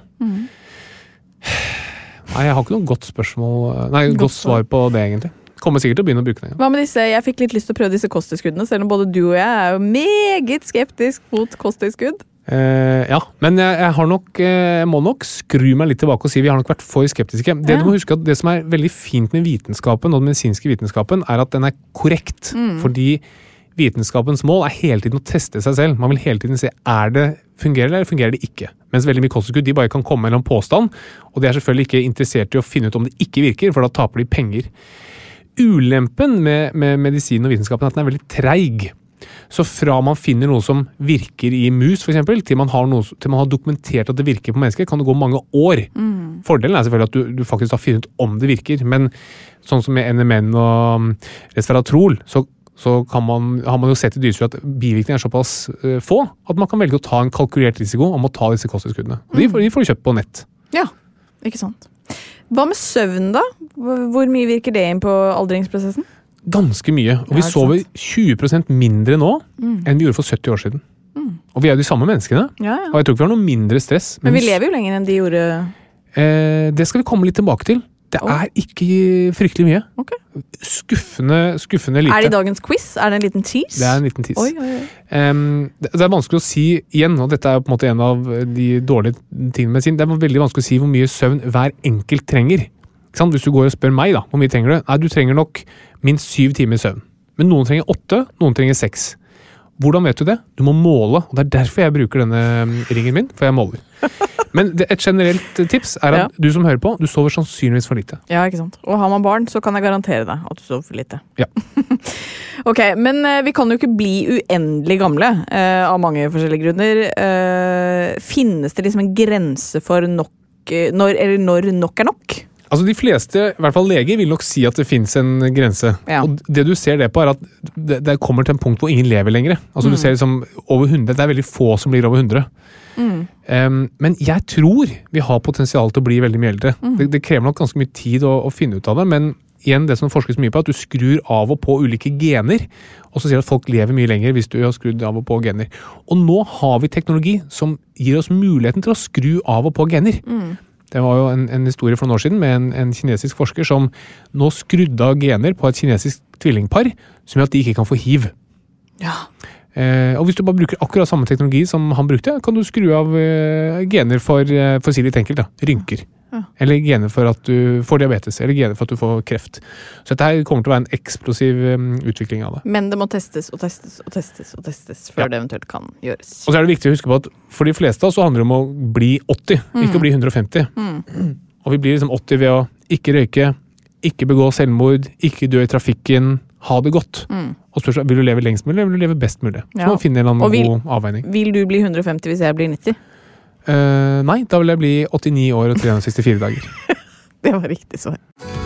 Nei, jeg har ikke noe godt svar på det egentlig. Kommer sikkert til å begynne å bruke det. Hva med disse? Jeg fikk litt lyst til å prøve disse kosttilskuddene, selv om både du og jeg er jo meget skeptisk mot kosttilskudd. Ja, men jeg må nok skru meg litt tilbake og si vi har nok vært for skeptiske. Det du må huske at det som er veldig fint med vitenskapen og den medisinske vitenskapen er at den er korrekt, fordi vitenskapens mål er hele tiden å teste seg selv. Man vil hele tiden se, fungerer det eller fungerer det ikke? Mens veldig mye kosttilskudd, de bare kan komme med en påstand, og de er selvfølgelig ikke interessert i å finne ut om det ikke virker, for da taper de penger. Ulempen med medisin og vitenskapen er at den er veldig treig. Så fra man finner noe som virker i mus, for eksempel, til man har dokumentert at det virker på mennesker, kan det gå mange år. Fordelen er selvfølgelig at du faktisk har funnet ut om det virker, men sånn som med NMN og resveratrol, så har man jo sett i dyrestudier at bivirkninger er såpass få, at man kan velge å ta en kalkulert risiko om å ta disse kosttilskuddene. De får du kjøpt på nett. Ja, ikke sant. Hva med søvn da? Hvor mye virker det inn på aldringsprosessen? Ganske mye. Og vi sover 20% mindre nå enn vi gjorde for 70 år siden. Og vi er jo de samme menneskene. Ja. Og jeg tror ikke vi har noe mindre stress. Men vi lever jo lenger enn de gjorde. Det skal vi komme litt tilbake til. Det er ikke fryktelig mye. Okay. Skuffende lite. Er det dagens quiz? Er det en liten tease? Det er en liten tease. Oi. Det er vanskelig å si igjen, og dette er på en måte en av de dårlige tingene med sin. Det er veldig vanskelig å si hvor mye søvn hver enkelt trenger. Hvis du går og spør meg da, hvor mye trenger du? Nei, du trenger nok minst 7 timer søvn. Men noen trenger 8, noen trenger 6. Hvordan vet du det? Du må måle, og det er derfor jeg bruker denne ringen min, for jeg måler. Men et generelt tips er at du som hører på, du sover sannsynligvis for lite. Ja, ikke sant. Og har man barn, så kan jeg garantere deg at du sover for lite. Ja. Ok, men vi kan jo ikke bli uendelig gamle av mange forskjellige grunner. Finnes det liksom en grense for når nok er nok? Altså de fleste, i hvert fall leger, vil nok si at det finnes en grense. Ja. Og det du ser det på er at det kommer til en punkt hvor ingen lever lenger. Altså du ser liksom over 100, det er veldig få som blir over 100. Men jeg tror vi har potensial til å bli veldig mye eldre. Det krever nok ganske mye tid å finne ut av det, men igjen, det som forskes mye på, at du skrur av og på ulike gener, og så sier at folk lever mye lenger hvis du har skrudd av og på gener. Og nå har vi teknologi som gir oss muligheten til å skru av og på gener. Det var jo en historie for noen år siden med en kinesisk forsker som nå skrudde av gener på et kinesisk tvillingpar, som gjør at de ikke kan få HIV. Ja. Og hvis du bare bruker akkurat samme teknologi som han brukte, kan du skru av gener for å si litt enkelt, rynker. Eller gener for at du får diabetes, eller gener for at du får kreft. Så dette her kommer til å være en eksplosiv utvikling av det. Men det må testes og testes og testes og testes før det eventuelt kan gjøres. Og så er det viktig å huske på at for de fleste av oss så handler det om å bli 80, ikke å bli 150. Og vi blir liksom 80 ved å ikke røyke, ikke begå selvmord, ikke dø i trafikken, ha det godt. Og spørsmålet, vil du leve lengst mulig, eller vil du leve best mulig? Så må vi finne en eller annen god avveining. Vil du bli 150 hvis jeg blir 90? Nei, da vil jeg bli 89 år og 364 dager. Det var riktig svar.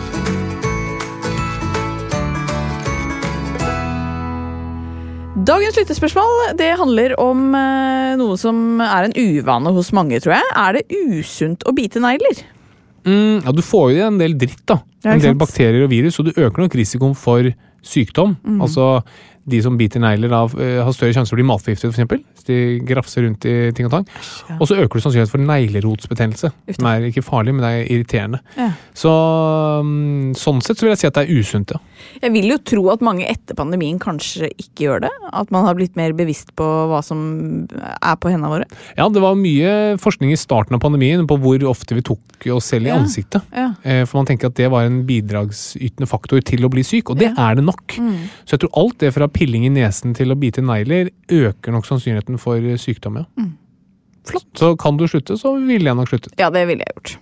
Dagens lyttespørsmål, det handler om noe som er en uvane hos mange, tror jeg. Er det usunt å bite negler? Ja, du får jo en del dritt da. En del bakterier og virus, og du øker nok risikoen for sykdom. Altså, de som biter negler har større sjanse for å bli matforgiftet, for eksempel. Hvis de grafser rundt i ting og tang. Og så øker du sannsynlighet for neglerotsbetennelse, som er ikke farlig, men det er irriterende. Så sånn sett så vil jeg si at det er usunt, ja. Jeg vil jo tro at mange etter pandemien kanskje ikke gjør det. At man har blitt mer bevisst på hva som er på hendene våre. Ja, det var mye forskning i starten av pandemien på hvor ofte vi tok oss selv i ansiktet. For man tenker at det var en bidragsytende faktor til å bli syk, og det er det nok. Så jeg tror alt det fra pilling i nesen til å bite negler øker nok sannsynligheten for sykdom, ja. Flott. Så kan du slutte, så vil jeg nok slutte. Ja, det ville jeg gjort.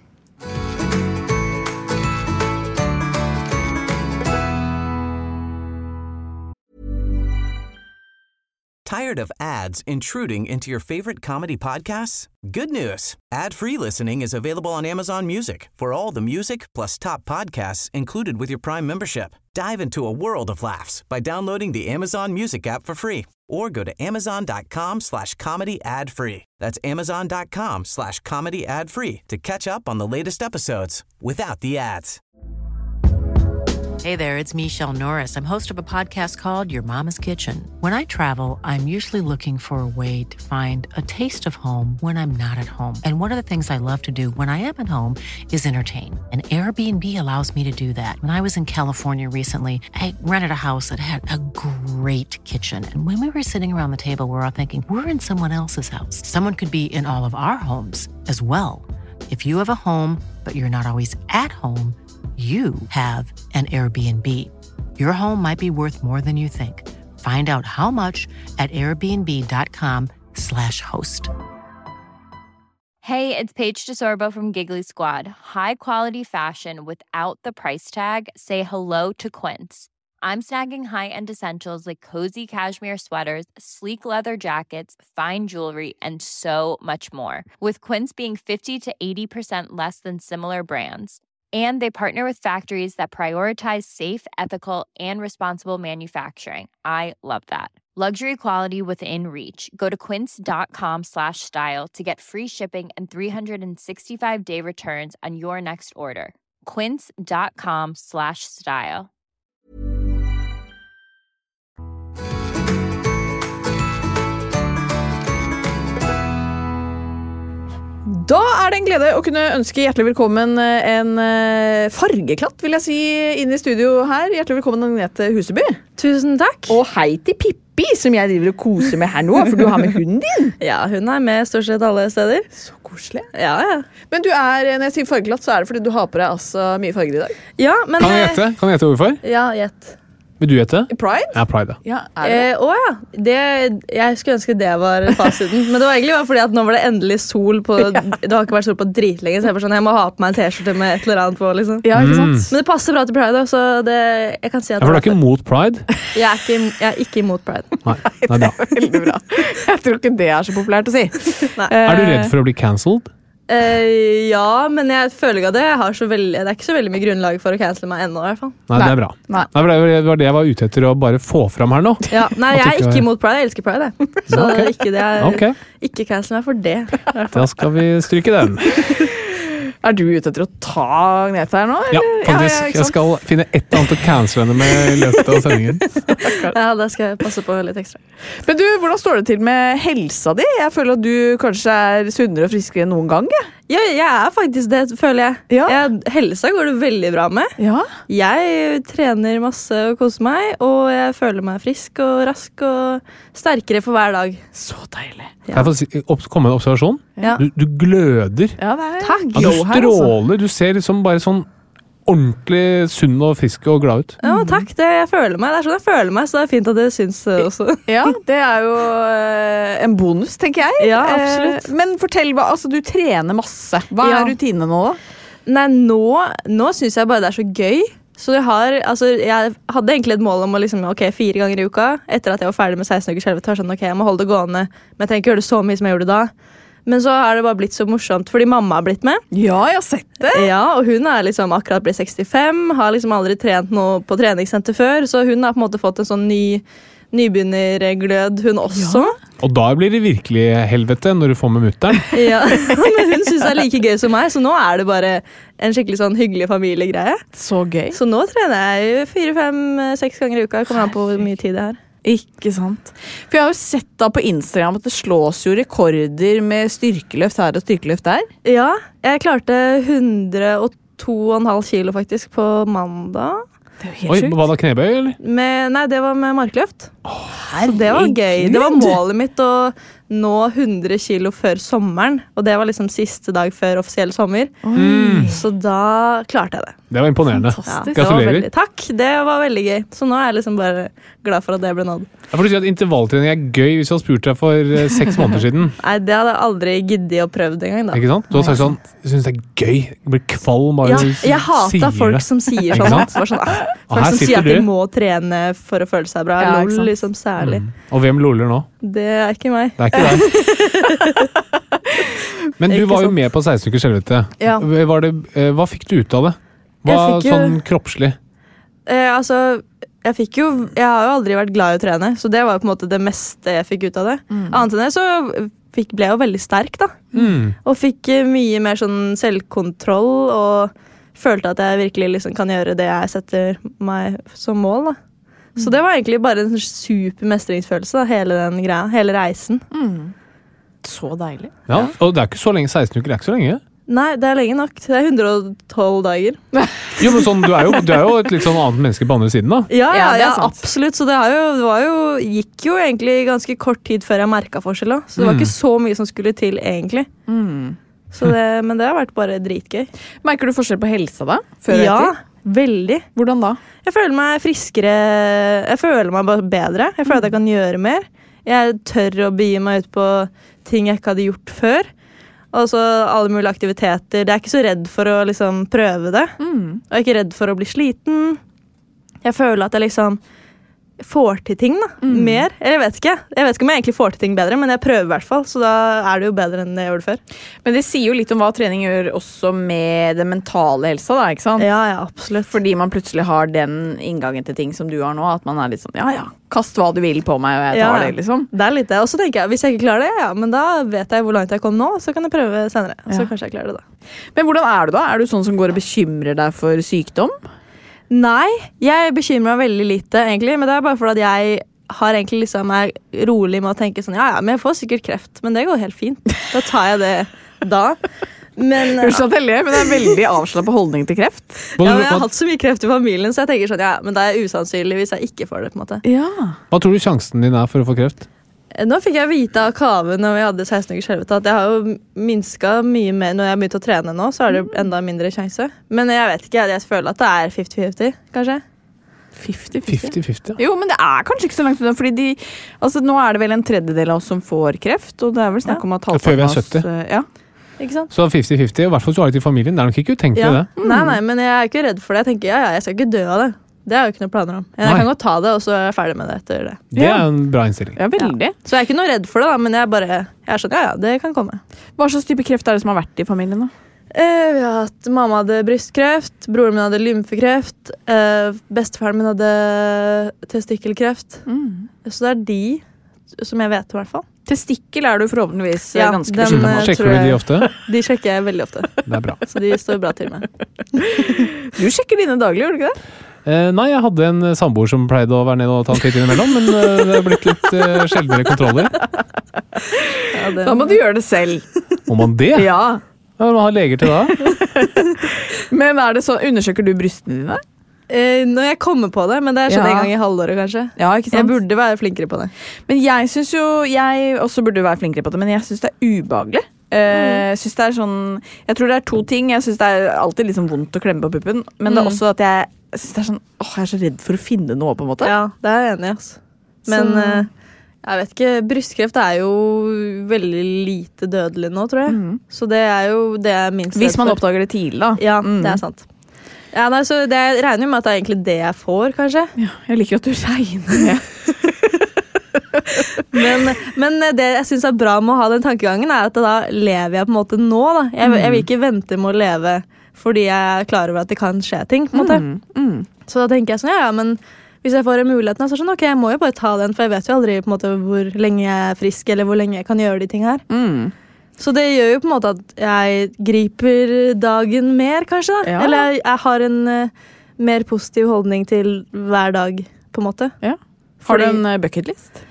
Tired of ads intruding into your favorite comedy podcasts? Good news. Ad-free listening is available on Amazon Music for all the music plus top podcasts included with your Prime membership. Dive into a world of laughs by downloading the Amazon Music app for free or go to amazon.com/comedy ad-free. That's amazon.com/comedy ad-free to catch up on the latest episodes without the ads. Hey there, it's Michelle Norris. I'm host of a podcast called Your Mama's Kitchen. When I travel, I'm usually looking for a way to find a taste of home when I'm not at home. And one of the things I love to do when I am at home is entertain. And Airbnb allows me to do that. When I was in California recently, I rented a house that had a great kitchen. And when we were sitting around the table, we were all thinking, we're in someone else's house. Someone could be in all of our homes as well. If you have a home, but you're not always at home, you have an Airbnb. Your home might be worth more than you think. Find out how much at airbnb.com/host. Hey, it's Paige DeSorbo from Giggly Squad. High quality fashion without the price tag. Say hello to Quince. I'm snagging high-end essentials like cozy cashmere sweaters, sleek leather jackets, fine jewelry, and so much more. With Quince being 50 to 80% less than similar brands. And they partner with factories that prioritize safe, ethical, and responsible manufacturing. I love that. Luxury quality within reach. Go to quince.com/style to get free shipping and 365-day returns on your next order. Quince.com/style. Da er det en glede å kunne ønske hjertelig velkommen en fargeklatt, vil jeg si, inn i studio her. Hjertelig velkommen, Agnete Huseby. Tusen takk. Og hei til Pippi, som jeg driver og koser med her nå, for du har med hunden din. Ja, hun er med stort sett alle steder. Så koselig. Ja. Men du når jeg sier fargeklatt, så er det fordi du har på deg altså mye farger i dag. Ja, men... Kan jeg gjette hvorfor? Ja, gjett. Vil du gjette? Pride? Ja, Pride, ja. Jeg skulle ønske det var fasiten. Men det var egentlig bare fordi at nå var det endelig sol på. Det har ikke vært sol på dritlenge, så jeg må ha på meg en t-skjorte med et eller annet på, liksom. Ja, ikke sant? Men det passer bra til Pride, så jeg kan si at... For du er ikke mot Pride? Jeg er ikke imot Pride. Nei, det er bra. Veldig bra. Jeg tror ikke det er så populært å si. Er du redd for å bli cancelled? Ja, men jeg føler ikke at det er ikke så veldig mye grunnlag for å cancele meg ennå, i hvert fall. Nei, det er bra. Nei. Det var det jeg var ute etter å bare få fram her nå. Ja, nei, jeg er ikke imot Pride, jeg elsker Pride, jeg. Så Ok. ikke det ikke cancele meg for det. I hvert fall. Da skal vi stryke den. Er du ute etter å ta Agnete her nå? Ja, eller? faktisk. ikke Jeg sant? skal finne et eller annet å cancele henne med i løpet av sendingen. Ja, da skal jeg passe på litt ekstra. Men du, hvordan står det til med helsa di? Jeg føler at du kanskje er sunnere og friskere enn noen gang. Ja, jeg er faktisk det, føler jeg. Ja. Helsa går det veldig bra med. Ja. Jeg trener masse og koser meg, og jeg føler meg frisk og rask og sterkere for hver dag. Så deilig. Kan jeg få komme med en observasjon? Ja. Du gløder. Ja, det er Takk. Ja, du glow her, altså. stråler. Du ser liksom bare sånn ordentlig sunn og frisk og glad ut. Ja, takk. Det er sånn jeg føler meg, så det er fint at det syns også. Ja, det er jo en bonus, tenker jeg. Ja, absolutt. Men fortell, altså du trener masse. Hva Ja. er rutinene nå da? Nei, nå syns jeg bare det er så gøy. Så jeg hadde egentlig et mål om å 4 ganger i uka. Etter at jeg var ferdig med 16 ukers helvete, sånn, jeg må holde det gående. Men jeg trenger ikke gjøre det så mye som jeg gjorde da. Men så har det bare blitt så morsomt, fordi mamma har blitt med. Ja, jeg har sett det. Ja, og hun er akkurat blitt 65, har aldri trent noe på treningssenter før, så hun har på en måte fått en sånn nybegynnerglød, hun også. Og da blir det virkelig helvete når du får med mutteren. Ja, men hun synes det er like gøy som meg, så nå er det bare en skikkelig sånn hyggelig familiegreie. Så gøy. Så nå trener jeg 4, 5, 6 ganger i uka, kommer an på hvor mye tid det er. Ikke sant. For jeg har jo sett da på Instagram at det slås jo rekorder med styrkeløft her og styrkeløft der. Ja, jeg klarte 102,5 kilo faktisk på mandag. Det er jo helt Oi, sjukt. var det knebøy, eller? Nei, det var med markløft. Så det var gøy. Det var målet mitt å nå 100 kilo før sommeren. Og det var siste dag før offisiell sommer. Så da klarte jeg det. Det var imponerende. Fantastisk. Det var Gratulerer. takk, det var veldig gøy. Så nå er jeg bare glad for at det ble nådd. Jeg får si at intervalltrening er gøy hvis du har spurt deg for 6 måneder siden. Nei, det hadde jeg aldri giddet å prøve engang da. Ikke sant? Du har sagt sånn, jeg synes det er gøy. Jeg blir kvalm bare Ja, du jeg hater sier folk det. som sier Ikke sånn. sant? Så var sånn her folk som sitter sier at de du. må trene for å føle seg bra. Ja, ikke Lol, sant. særlig. Og hvem loler nå? Det er ikke meg. Det er ikke deg. Men du Ikke var jo sant. med på 16 ukers helvete. Ja. Hva fikk du ut av det? Hva Jeg fikk jo- sånn kroppslig? Jeg har jo aldri vært glad i å trene, så det var jo på en måte det meste jeg fikk ut av det. Annet enn det så ble jeg jo veldig sterk da. Og fikk mye mer sånn selvkontroll og følte at jeg virkelig kan gjøre det jeg setter meg som mål da. Så det var egentlig bare en super mestringsfølelse da, hele den greia, hele reisen. Så deilig. Ja, og det er ikke så lenge, 16 uker, det er ikke så lenge. Nei, det er lenge nok. Det er 112 dager. Jo, men sånn, du er jo et litt sånn annet menneske på andre siden da. Ja, Ja, det er sant. absolutt. Så gikk jo egentlig ganske kort tid før jeg merket forskjell da. Så det var ikke så mye som skulle til egentlig. Men det har vært bare dritgøy. Merker du forskjell på helsa da? Før og Ja, etter? veldig. Hvordan da? Jeg føler meg friskere. Jeg føler meg bare bedre. Jeg føler at jeg kan gjøre mer. Jeg tør å begi meg ut på ting jeg ikke hadde gjort før. Altså alle mulige aktiviteter. Jeg er ikke så redd for å prøve det. Og jeg er ikke redd for å bli sliten. Jeg føler at jeg får til ting da, mer. Jeg vet ikke om jeg egentlig får til ting bedre, men jeg prøver i hvert fall, så da er det jo bedre enn det jeg gjorde før. Men det sier jo litt om hva trening gjør også med den mentale helsa da, ikke sant? Ja, absolutt. Fordi man plutselig har den inngangen til ting som du har nå, at man er litt sånn, ja, kast hva du vil på meg, og jeg tar det, liksom. Det er litt det. Og så tenker jeg, hvis jeg ikke klarer det, men da vet jeg hvor langt jeg kom nå, så kan jeg prøve senere. Så kanskje jeg klarer det da. Men hvordan er du da? Er du sånn som går og bekymrer deg for sykdom? Nei, jeg bekymrer meg veldig lite egentlig, men det er bare fordi at jeg har egentlig er rolig med å tenke sånn, men jeg får sikkert kreft, men det går helt fint. Da tar jeg det da. Men Unnskyld at jeg ler, men det er veldig avslappet holdning til kreft. men jeg har hatt så mye kreft i familien, så jeg tenker sånn, men det er usannsynlig hvis jeg ikke får det på en måte. Ja. Hva tror du sjansen din er for å få kreft? Nå fikk jeg vite av Kave når vi hadde 16 ukers helvete at jeg har jo minsket mye mer. Når jeg har begynt å trene nå, så er det enda mindre sjanse. Men jeg vet ikke, jeg føler at det er 50-50, kanskje. 50-50. Jo, men det er kanskje ikke så langt unna, fordi nå er det vel en tredjedel av oss som får kreft, og det er vel snakk om at Før vi er halvparten av 70. Ja. Ikke sant? Så 50-50, i hvert fall så har det til familien. Det er nok ikke utenkelig det. Nei, men jeg er ikke redd for det. Jeg tenker, jeg skal ikke dø av det. Det har jeg jo ikke noen planer om. Jeg kan godt ta det, og så er jeg ferdig med det etter det. Det er en bra innstilling. Ja, veldig. Så jeg er ikke noe redd for det, da, men jeg er sånn, ja, det kan komme. Hva slags type kreft er det som har vært i familien da? Vi har hatt mamma hadde brystkreft, broren min hadde lymfekreft, bestefaren min hadde testikkelkreft. Så det er de som jeg vet i hvert fall. Testikkel er du forhåpentligvis ganske den, beskyttet mot. Sjekker du de ofte? De sjekker jeg veldig ofte. Det er bra. Så de står bra til med. Du sjekker dine daglig, gjør du ikke det? Nei, jeg hadde en samboer som pleide å være nede og ta en titt innimellom, men det har blitt litt sjeldnere kontroller. Da må du gjøre det selv. Må man det? Ja. Ja, man har leger til da. Men er det sånn, undersøker du brystene dine? Når jeg kommer på det, men det er sånn en gang i halvåret kanskje. Ja, ikke sant? Jeg burde være flinkere på det. Men jeg synes jo, jeg også burde være flinkere på det, men jeg synes det er ubehagelig. Synes det er sånn, jeg tror det er to ting. Jeg synes det er alltid liksom vondt å klemme på puppen, men det er også at jeg synes det er sånn, jeg er så redd for å finne noe på en måte. Ja, det er jeg enig i, altså. Men jeg vet ikke, brystkreft er jo veldig lite dødelig nå, tror jeg. Så det er jo det jeg minst hvis man oppdager det tidlig da. Ja, det er sant. Ja, nei, så jeg regner jo med at det er egentlig det jeg får, kanskje. Ja, jeg liker at du regner. men det jeg synes er bra med å ha den tankegangen, er at da lever jeg på en måte nå. Da. Jeg vil ikke vente med å leve fordi jeg er klar over at det kan skje ting. På en måte. Så da tenker jeg sånn, ja, men hvis jeg får muligheten, så er det sånn, ok, jeg må jo bare ta den, for jeg vet jo aldri på en måte hvor lenge jeg er frisk, eller hvor lenge jeg kan gjøre de ting her. Så det gjør jo på en måte at jeg griper dagen mer, kanskje. Da. Ja. Eller jeg har en mer positiv holdning til hver dag, på en måte. Ja. Har du en bucketlist?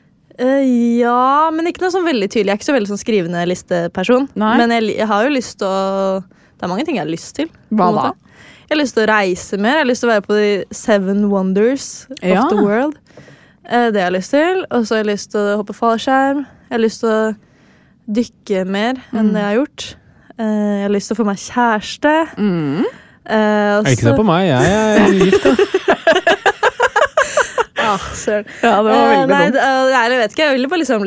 Ja, men ikke noe sånn veldig tydelig. Jeg er ikke så veldig sånn skrivende listeperson. Nei. Men jeg har jo lyst til å... Det er mange ting jeg har lyst til. Hva da? Jeg har lyst til å reise mer. Jeg har lyst til å være på de 7 wonders of the world. Det har jeg lyst til. Og så har jeg lyst til å hoppe fallskjerm. Jeg har lyst til å dykke mer enn det jeg har gjort. Jeg har lyst til å få meg kjæreste. Ikke se på meg, jeg er gift da. Søren. Ja, det var veldig dumt. Jeg vet ikke, jeg vil bare liksom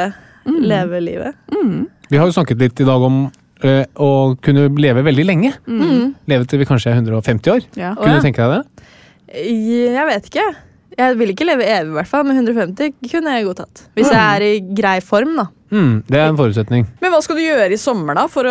leve livet. Vi har jo snakket litt i dag om å kunne leve veldig lenge. Leve til vi kanskje er 150 år. Ja. Kunne du tenke deg det? Jeg vet ikke. Jeg vil ikke leve evig i hvert fall, men 150 kunne jeg godtatt. Hvis jeg er i grei form, da. Det er en forutsetning. Men hva skal du gjøre i sommer da, for å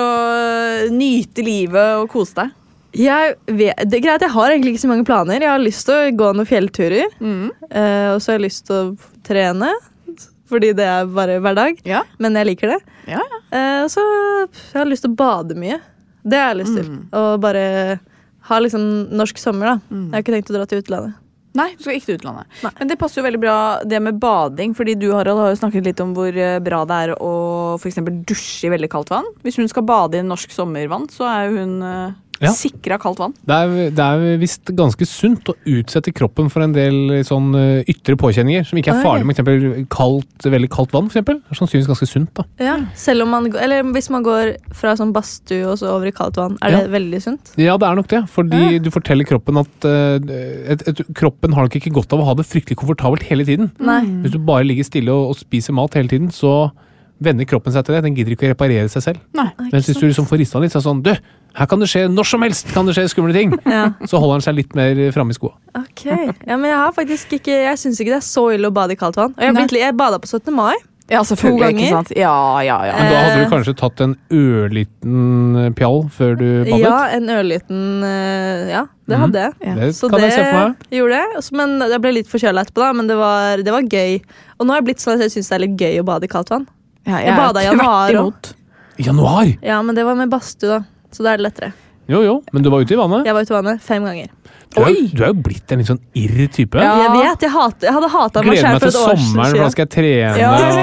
nyte livet og kose deg? Det er greit, jeg har egentlig ikke så mange planer. Jeg har lyst til å gå noen fjellturer. Og så har jeg lyst til å trene, fordi det er bare hver dag. Ja. Men jeg liker det. Ja. Så jeg har lyst til å bade mye. Det har jeg lyst til. Og bare ha liksom norsk sommer, da. Jeg har ikke tenkt å dra til utlandet. Nei, du skal ikke til utlandet. Nei. Men det passer jo veldig bra det med bading, fordi du, Harald, har jo snakket litt om hvor bra det er å for eksempel dusje i veldig kaldt vann. Hvis hun skal bade i norsk sommervann, så er jo hun sikret kaldt vann. Det er visst ganske sunt å utsette kroppen for en del sånn ytre påkjenninger, som ikke er farlig, med eksempel veldig kaldt vann, for eksempel. Det er sannsynligvis ganske sunt, da. Ja, selv om eller hvis man går fra sånn badstue og så over i kaldt vann, er det veldig sunt? Ja, det er nok det, fordi du forteller kroppen at kroppen har nok ikke godt av å ha det fryktelig komfortabelt hele tiden. Nei. Hvis du bare ligger stille og spiser mat hele tiden, så venner kroppen seg til det. Den gidder ikke å reparere seg selv. Nei. Mens hvis du liksom får ristet litt, så er det sånn, her kan det skje når som helst, kan det skje skumle ting. Så holder han seg litt mer fremme i skoa. Ok, ja, men jeg har faktisk ikke, jeg synes ikke det er så ille å bade i kaldt vann. Og jeg badet på 17. mai. Ja, selvfølgelig, ikke sant? Ja. Men da hadde du kanskje tatt en ørliten pjall før du badet? Ja, en ørliten, det hadde jeg. Det så kan jeg se for meg. Gjorde det, men jeg ble litt forkjølet etterpå da, men det var gøy. Og nå har jeg blitt sånn at jeg synes det er litt gøy å bade i kaldt vann. Ja, jeg badet i januar. I januar? Ja, men det var med badstue da, så da er det lettere. Jo, men du var ute i vannet? Jeg var ute i vannet 5 ganger. Du er jo blitt en litt sånn irr type. Ja. Jeg vet, jeg hadde hatet meg selv for et år siden. Gleder meg til sommeren, for da skal jeg trene.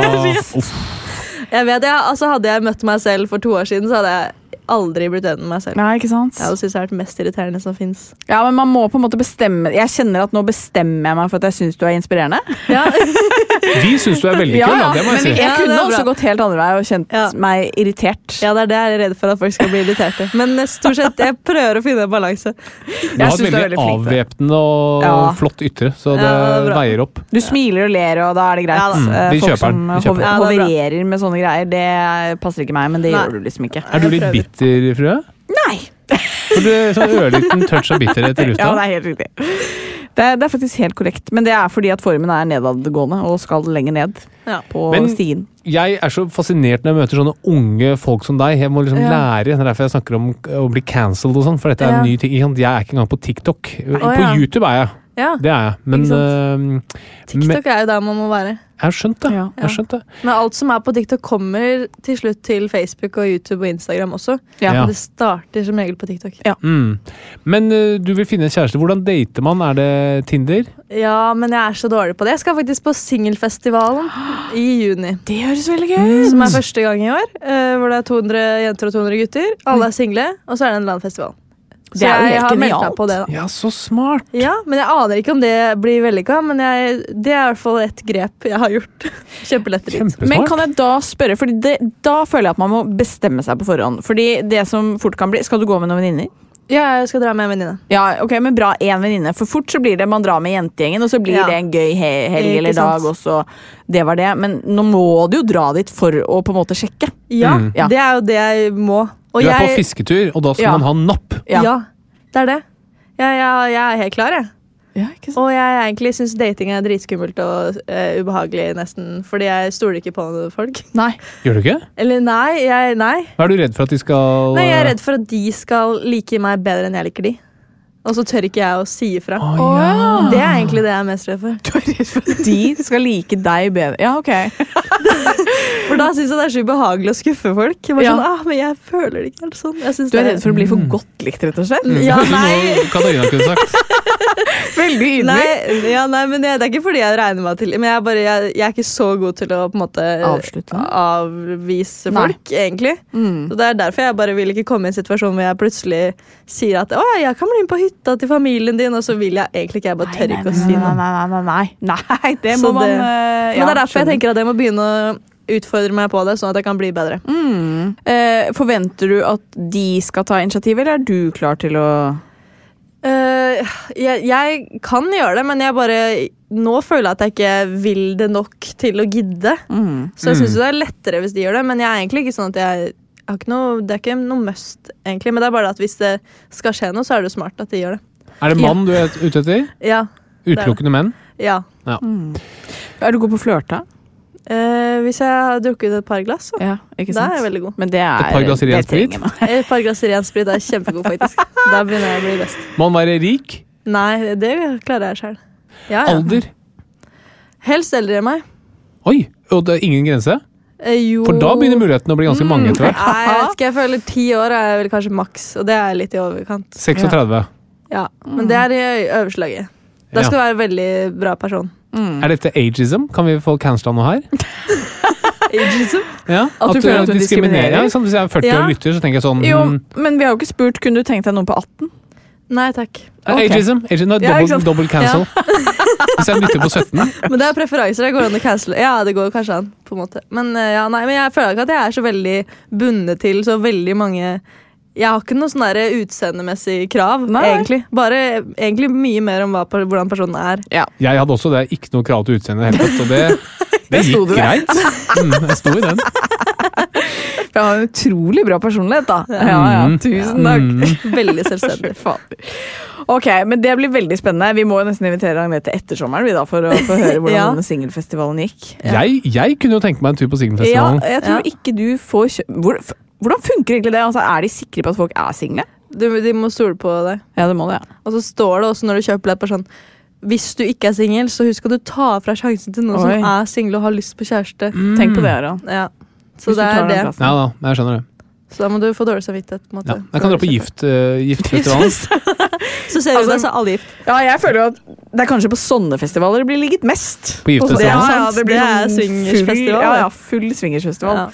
Jeg vet, hadde jeg møtt meg selv for 2 år siden, så hadde jeg aldri blitt enig med meg selv. Nei, ikke sant? Jeg synes det er det mest irriterende som finnes. Ja, men man må på en måte bestemme. Jeg kjenner at nå bestemmer jeg meg for at jeg synes du er inspirerende. Ja. Vi synes du er veldig kul, da, det må jeg si. Men jeg kunne også gått helt andre vei og kjent meg irritert. Ja, det er det jeg er redd for, at folk skal bli irriterte. Men stort sett, jeg prøver å finne en balanse. Du har et veldig avvæpnende og flott ytre, så det veier opp. Du smiler og ler, og da er det greit. Folk som hovererer med sånne greier, det passer ikke meg, men det gjør du liksom ikke. Er du litt bitter, frue? Nei. For du er sånn ørliten touch av bitterhet i lufta? Ja, det er helt riktig. Det er faktisk helt korrekt, men det er fordi at formen er nedadgående og skal lenger ned på stien. Jeg er så fascinert når jeg møter sånne unge folk som deg. Jeg må liksom lære, det er derfor jeg snakker om å bli cancelled og sånn, for dette er en ny ting. Jeg er ikke engang på TikTok. På YouTube er jeg. Ja. Det er jeg. Men TikTok er jo der man må være. Jeg har skjønt det. Jeg har skjønt det. Men alt som er på TikTok kommer til slutt til Facebook og YouTube og Instagram også. Ja. Det starter som regel på TikTok. Men du vil finne en kjæreste. Hvordan dater man? Er det Tinder? Ja, men jeg er så dårlig på det. Jeg skal faktisk på singelfestivalen i juni. Det høres veldig gøy. Som er første gang i år. Hvor det er 200 jenter og 200 gutter. Alle er single, og så er det en landfestival. Så jeg har meldt meg på det da. Ja, så smart. Ja, men jeg aner ikke om det blir vellykka, men det er i hvert fall et grep jeg har gjort. Kjempeletteritt. Men kan jeg da spørre, for da føler jeg at man må bestemme seg på forhånd. Fordi det som fort kan bli, skal du gå med noen venninner? Ja, jeg skal dra med en venninne. Ja, ok, men bra, en venninne. For fort så blir det man drar med jentegjengen, og så blir det en gøy helg eller dag, og så det var det. Men nå må du jo dra dit for å på en måte sjekke. Ja, det er jo det jeg må. Og du er på fisketur, og da skal man ha napp. Ja, det er det. Jeg er helt klar, jeg. Ja, ikke sant. Og jeg egentlig synes dating er dritskummelt og ubehagelig nesten, fordi jeg stoler ikke på folk. Nei. Gjør du ikke? Eller nei. Hva er du redd for at de skal... Nei, jeg er redd for at de skal like meg bedre enn jeg liker de. Og så tør ikke jeg å si ifra. Det er egentlig det jeg er mest redd for. Du er redd for at de skal like deg bedre? Ja, ok. For da synes jeg det er så ubehagelig å skuffe folk. Jeg bare sånn, men jeg føler det ikke helt sånn. Du er redd for å bli for godt likt, rett og slett? Ja, nei. Katarina kunne sagt. Veldig ydmyk. Nei, men det er ikke fordi jeg regner meg til. Men jeg er ikke så god til å på en måte avvise folk, egentlig. Så det er derfor jeg bare vil ikke komme i en situasjon hvor jeg plutselig sier at jeg kan bli med på hytta til familien din, og så vil jeg egentlig ikke, jeg bare tør ikke å si noe. Nei, det må man... Men det er derfor jeg tenker at jeg må begynne å utfordre meg på det, sånn at jeg kan bli bedre. Forventer du at de skal ta initiativ, eller er du klar til å... Jeg kan gjøre det, men nå føler jeg at jeg ikke vil det nok til å gidde. Så jeg synes det er lettere hvis de gjør det, men jeg er egentlig ikke sånn at jeg har ikke noe, det er ikke noe must egentlig, men det er bare at hvis det skal skje noe, så er det smart at de gjør det. Er det mann du er ute etter? Ja. Utelukkende menn? Ja. Er du god på flørta? Hvis jeg har drukket et par glass, så ja, ikke sant? Da er jeg veldig god. Men det er, et par glass ren sprit? Et par glass ren sprit er kjempegod, faktisk. Da begynner jeg å bli best. Må han være rik? Nei, det klarer jeg selv. Ja. Alder? Helst eldre enn meg. Oi, og det er ingen grense? Jo. For da begynner muligheten å bli ganske mange etter hvert. Nei, jeg vet ikke, jeg føler 10 år er vel kanskje maks, og det er litt i overkant. 36? Ja, men det er i øverste laget. Det skal være en veldig bra person. Er dette ageism? Kan vi få cancela noe her? Ageism? Ja, at du diskriminerer. Ja, hvis jeg er 40 år lytter, så tenker jeg sånn... Jo, men vi har jo ikke spurt, kunne du tenkt deg noen på 18? Nei, takk. Ageism, double cancel. Hvis jeg lytter på 17. Men det er preferanser, det går an å cancel. Ja, det går kanskje an, på en måte. Men jeg føler ikke at jeg er så veldig bundet til så veldig mange... Jeg har ikke noe sånn der utseendemessig krav, egentlig. Bare egentlig mye mer om hvordan personen er. Ja. Jeg hadde også det, ikke noe krav til utseende helt godt, og det gikk greit. Jeg sto i den. Jeg har en utrolig bra personlighet, da. Ja, tusen takk. Veldig selvstendig. Ok, men det blir veldig spennende. Vi må jo nesten invitere Agnete etter sommeren for å få høre hvordan denne singelfestivalen gikk. Jeg kunne jo tenke meg en tur på singelfestivalen. Ja, jeg tror ikke du får Hvordan funker egentlig det? Altså, er de sikre på at folk er single? De må stole på det. Ja, det må det, ja. Og så står det også når du kjøper billett på sånn, hvis du ikke er single, så husk at du tar fra sjansen til noen som er single og har lyst på kjæreste. Tenk på det, Aran. Ja. Så det er det. Ja da, jeg skjønner det. Så da må du få dårlig samvittighet, på en måte. Ja, jeg kan dra på giftfestivalen. Så ser du det, så alle gift. Ja, jeg føler jo at det er kanskje på sånne festivaler det blir ligget mest. På giftfestivalen? Ja, det blir sånn swingersfestival. Ja, full swingersfestival.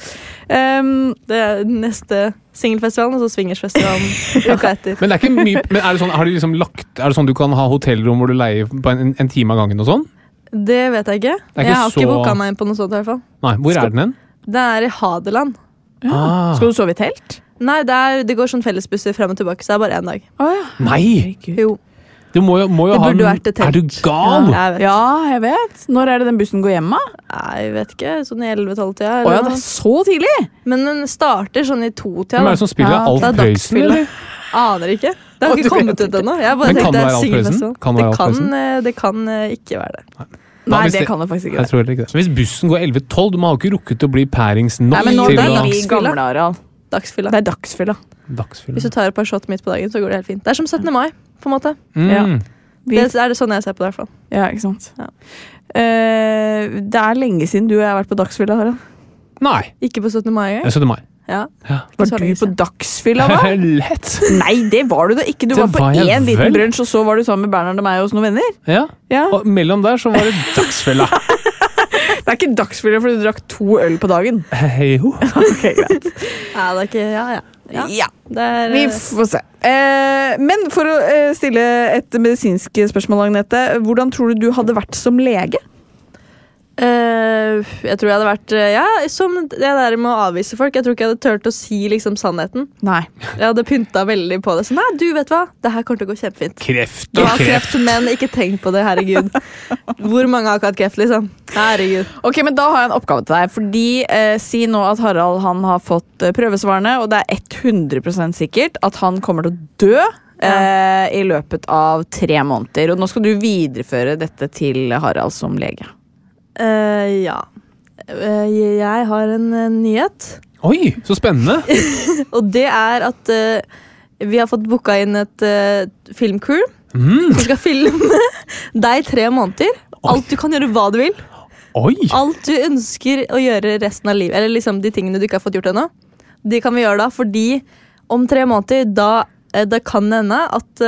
Det er neste singelfestivalen, og så swingersfestivalen uka etter. Men det er ikke mye, men er det sånn, har de liksom lagt, er det sånn du kan ha hotellrom hvor du leier på en time av gangen og sånn? Det vet jeg ikke. Jeg har ikke boka meg inn på noe sånt i hvert fall. Nei, hvor er den hen? Det er i Hadeland. Ja. Skal du sove i telt? Nei, det går sånn fellesbusser frem og tilbake, så det er bare 1 dag. Nei! Jo. Du må jo ha burde vært et telt. Er du gal? Ja, jeg vet. Når er det den bussen går hjem da? Nei, jeg vet ikke. Sånn i 11-12-tida. Åja, det er så tidlig! Men den starter sånn i 2-tida. Hvem er det som spiller Alf Prøysen, eller? Aner ikke. Det har ikke kommet ut ennå. Jeg bare Men kan tenkte det være alt singelfestival. forresten? Kan det være alt forresten? Det kan ikke være det. Nei, hvis det kan det faktisk ikke Jeg være. tror heller ikke det. Så hvis bussen går 11-12, du må ha ikke rukket å bli pærings nok Nei, men nå til er å vi gamle, Harald. Dagsfylla. Det er dagsfylla. dagsfylle. Hvis du tar et par shot midt på dagen, så går det helt fint. Det er som 17. mai, på en måte. Ja. Det er det sånn jeg ser på det, i hvert fall. Ja, ikke sant. Ja. Det er lenge siden du og jeg har vært på dagsfylla, Harald. Nei. Ikke på 17. mai engang. 17. mai. Ja. Var så du lenge på siden. dagsfylla da? Lett. Nei, det var du da ikke. Du Det var på var jeg én liten vel. brunsj, og så var du sammen med Bernhard og meg hos noen venner. Ja. Ja. Og mellom der så var det dagsfylla. Det er ikke dagsfylla fordi du drakk 2 øl på dagen. Hei ho. Ok, greit. Ja, det er ikke Ja. Det er, Vi får se. Men for å stille et medisinsk spørsmål, Agnete. Hvordan tror du hadde vært som lege? jeg tror jeg hadde vært som det der med å avvise folk. Jeg tror ikke jeg hadde tørt å si liksom sannheten. Nei. Jeg hadde pynta veldig på det. Så nei, du vet hva, det her kommer til å gå kjempefint. Kreft Du og har kreft. kreft, men ikke tenk på det, herregud. Hvor mange har ikke hatt kreft, liksom? Herregud. Ok, men da har jeg en oppgave til deg. Fordi si nå at Harald han har fått prøvesvarene, og det er 100% sikkert at han kommer til å dø i løpet av 3 måneder. Og nå skal du videreføre dette til Harald som lege. Ja. Jeg har en nyhet. Oi, så spennende. Og det er at vi har fått booka inn et filmcrew som skal filme deg 3 måneder. Alt du kan gjøre hva du vil. Oi. Alt du ønsker å gjøre resten av livet. Eller liksom de tingene du ikke har fått gjort ennå. De kan vi gjøre da, fordi om 3 måneder det kan hende at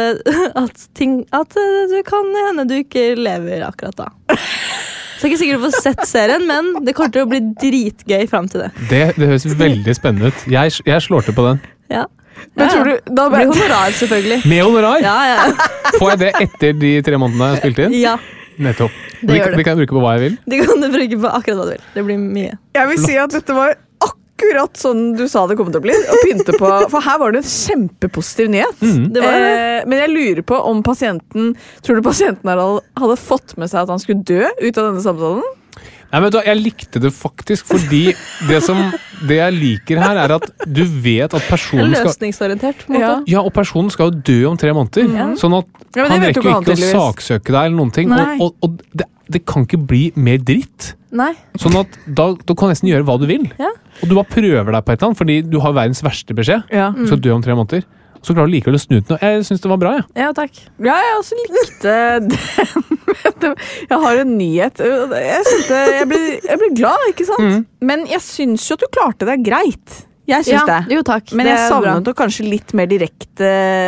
det kan hende du ikke lever akkurat da. Så jeg er ikke sikker du får sett serien, men det kommer til å bli dritgøy frem til det. Det høres veldig spennende ut. Jeg slår til på den. Ja. Men tror du da blir det honorar, selvfølgelig. Med honorar? Ja. Får jeg det etter de 3 månedene jeg har spilt inn? Ja. Nettopp. Det gjør Det kan jeg bruke på hva jeg vil. Det kan du bruke på akkurat hva du vil. Det blir mye. Jeg vil si at dette var akkurat sånn du sa det kom til å bli. Å pynte på, for her var det en kjempepositiv nyhet. Det var det. Men jeg lurer på om tror du pasienten hadde fått med seg at han skulle dø ut av denne samtalen? Nei, men jeg likte det faktisk, fordi det jeg liker her er at du vet at personen skal Løsningsorientert, på en måte. Ja, og personen skal jo dø om 3 måneder. Sånn at Ja, men det han vet jo rekker ikke han, ikke å tydeligvis. saksøke deg eller noen ting. Nei. Og det kan ikke bli mer dritt. Nei. Sånn at da kan du nesten gjøre hva du vil. Ja. Og du bare prøver deg på et eller annet, fordi du har verdens verste beskjed. Ja. Du skal dø om 3 måneder. Og så klarer du likevel å snu den. Og jeg syns det var bra, jeg. Ja, takk. Ja, jeg også likte den. Jeg har en nyhet. Jeg ble glad, ikke sant? Men jeg syns jo at du klarte det greit. Jeg syns det. Jo, takk. Men Det jeg er bra. savnet nok kanskje litt mer direkte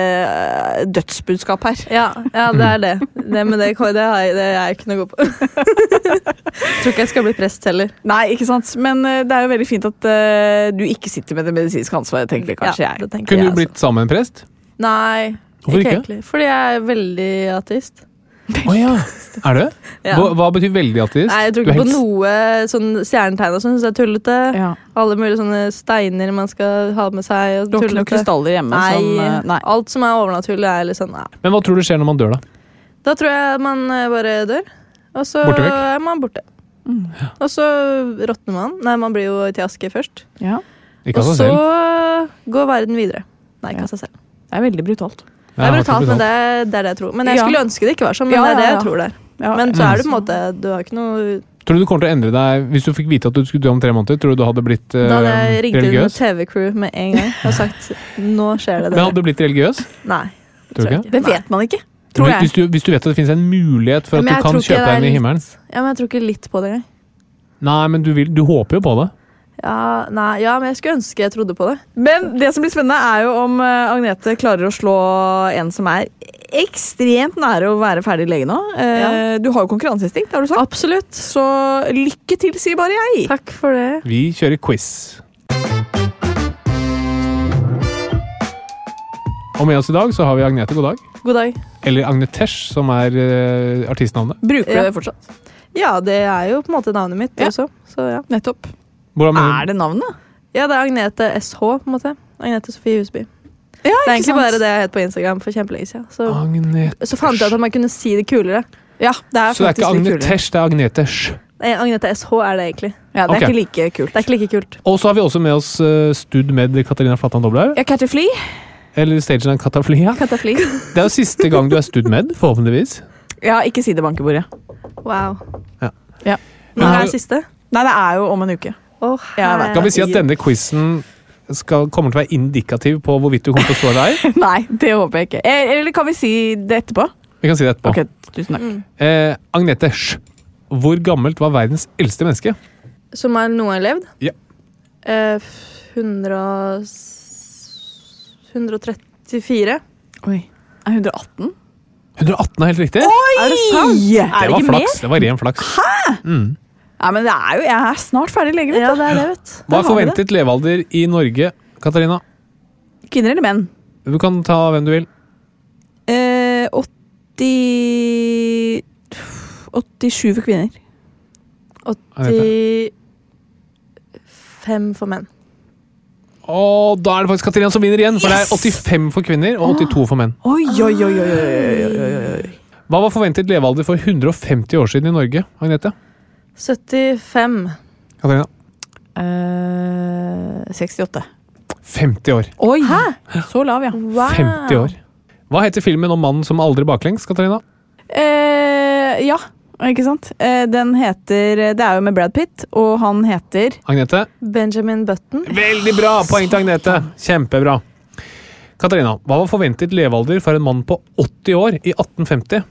dødsbudskap her. Ja, det er det. Men det er jeg ikke noe god på. Tror ikke jeg skal bli prest heller. Nei, ikke sant? Men det er jo veldig fint at du ikke sitter med det medisinske ansvaret, tenker kanskje jeg. det tenker Kunne jeg du blitt sammen med en prest? også. Nei, Hvorfor ikke? egentlig. Fordi jeg er veldig ateist. Å ja. Er du? Ja. Hva betyr veldig ateist? Nei, jeg tror Du er ikke på helt- noe sånn stjernetegn og sånn, så det er tullete. Ja. Alle mulige sånne steiner man skal ha med seg. Og Du har ikke noen tullete. krystaller hjemme Nei, som Nei. alt som er overnaturlig er litt sånn, nei. Men hva tror du skjer når man dør, da? Da tror jeg man bare dør, og så Borte vekk? er man borte. Og så råtner man. Nei, man blir jo til aske først. Ja. Ikke Og av så seg selv. går verden videre. Nei, ikke av seg selv. Det er veldig brutalt. Det er brutalt, men det er det jeg tror. Men jeg Ja. skulle ønske det ikke var sånn, men Ja, det er det ja, jeg ja. tror det er. Ja. Men så er det på en måte, du har ikke noe. Tror du du kommer til å endre deg hvis du fikk vite at du skulle dø om 3 måneder? Tror du du hadde blitt Da hadde jeg ringt inn noe religiøs? TV-crew med en gang og sagt nå skjer det. Men hadde du blitt religiøs? Nei. Tror du ikke? Det vet man ikke, tror jeg. Hvis du vet at det finnes en mulighet for at Men du jeg kan tror ikke kjøpe det deg inn er i himmelen? Ja, men jeg tror ikke litt på det engang. Nei, men du håper jo på det. Ja, men jeg skulle ønske jeg trodde på det. Men det som blir spennende er jo om Agnete klarer å slå en som er ekstremt nære å være ferdig lege nå. Du har jo konkurranseinstinkt, har du sagt. Absolutt. Så lykke til, sier bare jeg. Takk for det. Vi kjører quiz. Og med oss i dag så har vi Agnete, god dag. God dag. Eller Agnetesh, som er artistnavnet. Bruker Ja. du det fortsatt? Ja, det er jo på en måte navnet mitt Ja. også. Så ja. Nettopp. Hvordan Er det navnet? Ja, det er Agnete SH, på en måte. Agnete Sofie Husby. Ja, Det er egentlig bare det jeg het på Instagram for kjempelenge siden. Så fant jeg ut at man kunne si det kulere. Ja, det er Så det er ikke faktisk litt kulere. Agnetesh, det er Agnetesh. Nei, Agnete SH er det egentlig. Ja, det er Ok. ikke like kult. Det er ikke like kult. Og så har vi også med oss Stud med Katarina Flatland Doblaug. Ja, Catty Flea. Eller stagen av Kataflia. Katafli. Det er jo siste gang du er stud med, forhåpentligvis. Ja, ikke si det bankebordet. Wow. Ja. Når er siste? Nei, det er jo om en uke. Kan vi si at denne quizen kommer til å være indikativ på hvorvidt du kommer til å stå der? Nei, det håper jeg ikke. Eller kan vi si det etterpå? Vi kan si det etterpå. Ok, tusen takk. Agnete, hvor gammelt var verdens eldste menneske? Som er noe har levd? Ja. 134. Oi. Er 118? 118 er helt riktig. Oi! Er det sant? Det var flaks. Det var ren flaks. Hæ? Ja, men det er jo, jeg er snart ferdig lege, vet du. Ja, det er det, vet du. Hva er forventet levealder i Norge, Katarina? Kvinner eller menn? Du kan ta hvem du vil. 87 for kvinner. 85 for menn. Og da er det faktisk Katarina som vinner igjen, for det er 85 for kvinner og 82 for menn. Oi, oi, oi, oi, oi. Hva var forventet levealder for 150 år siden i Norge, Agnete? 75. Katarina? 68. 50 år. Oi! Hæ? Så lav, ja. Wow. 50 år. Hva heter filmen om mannen som aldri baklengs, Katarina? Ja, ikke sant? Den heter, det er jo med Brad Pitt, og han heter... Agnete? Benjamin Button. Veldig bra! Poeng til Agnete. Kjempebra. Katarina, hva var forventet levealder for en mann på 80 år i 1850?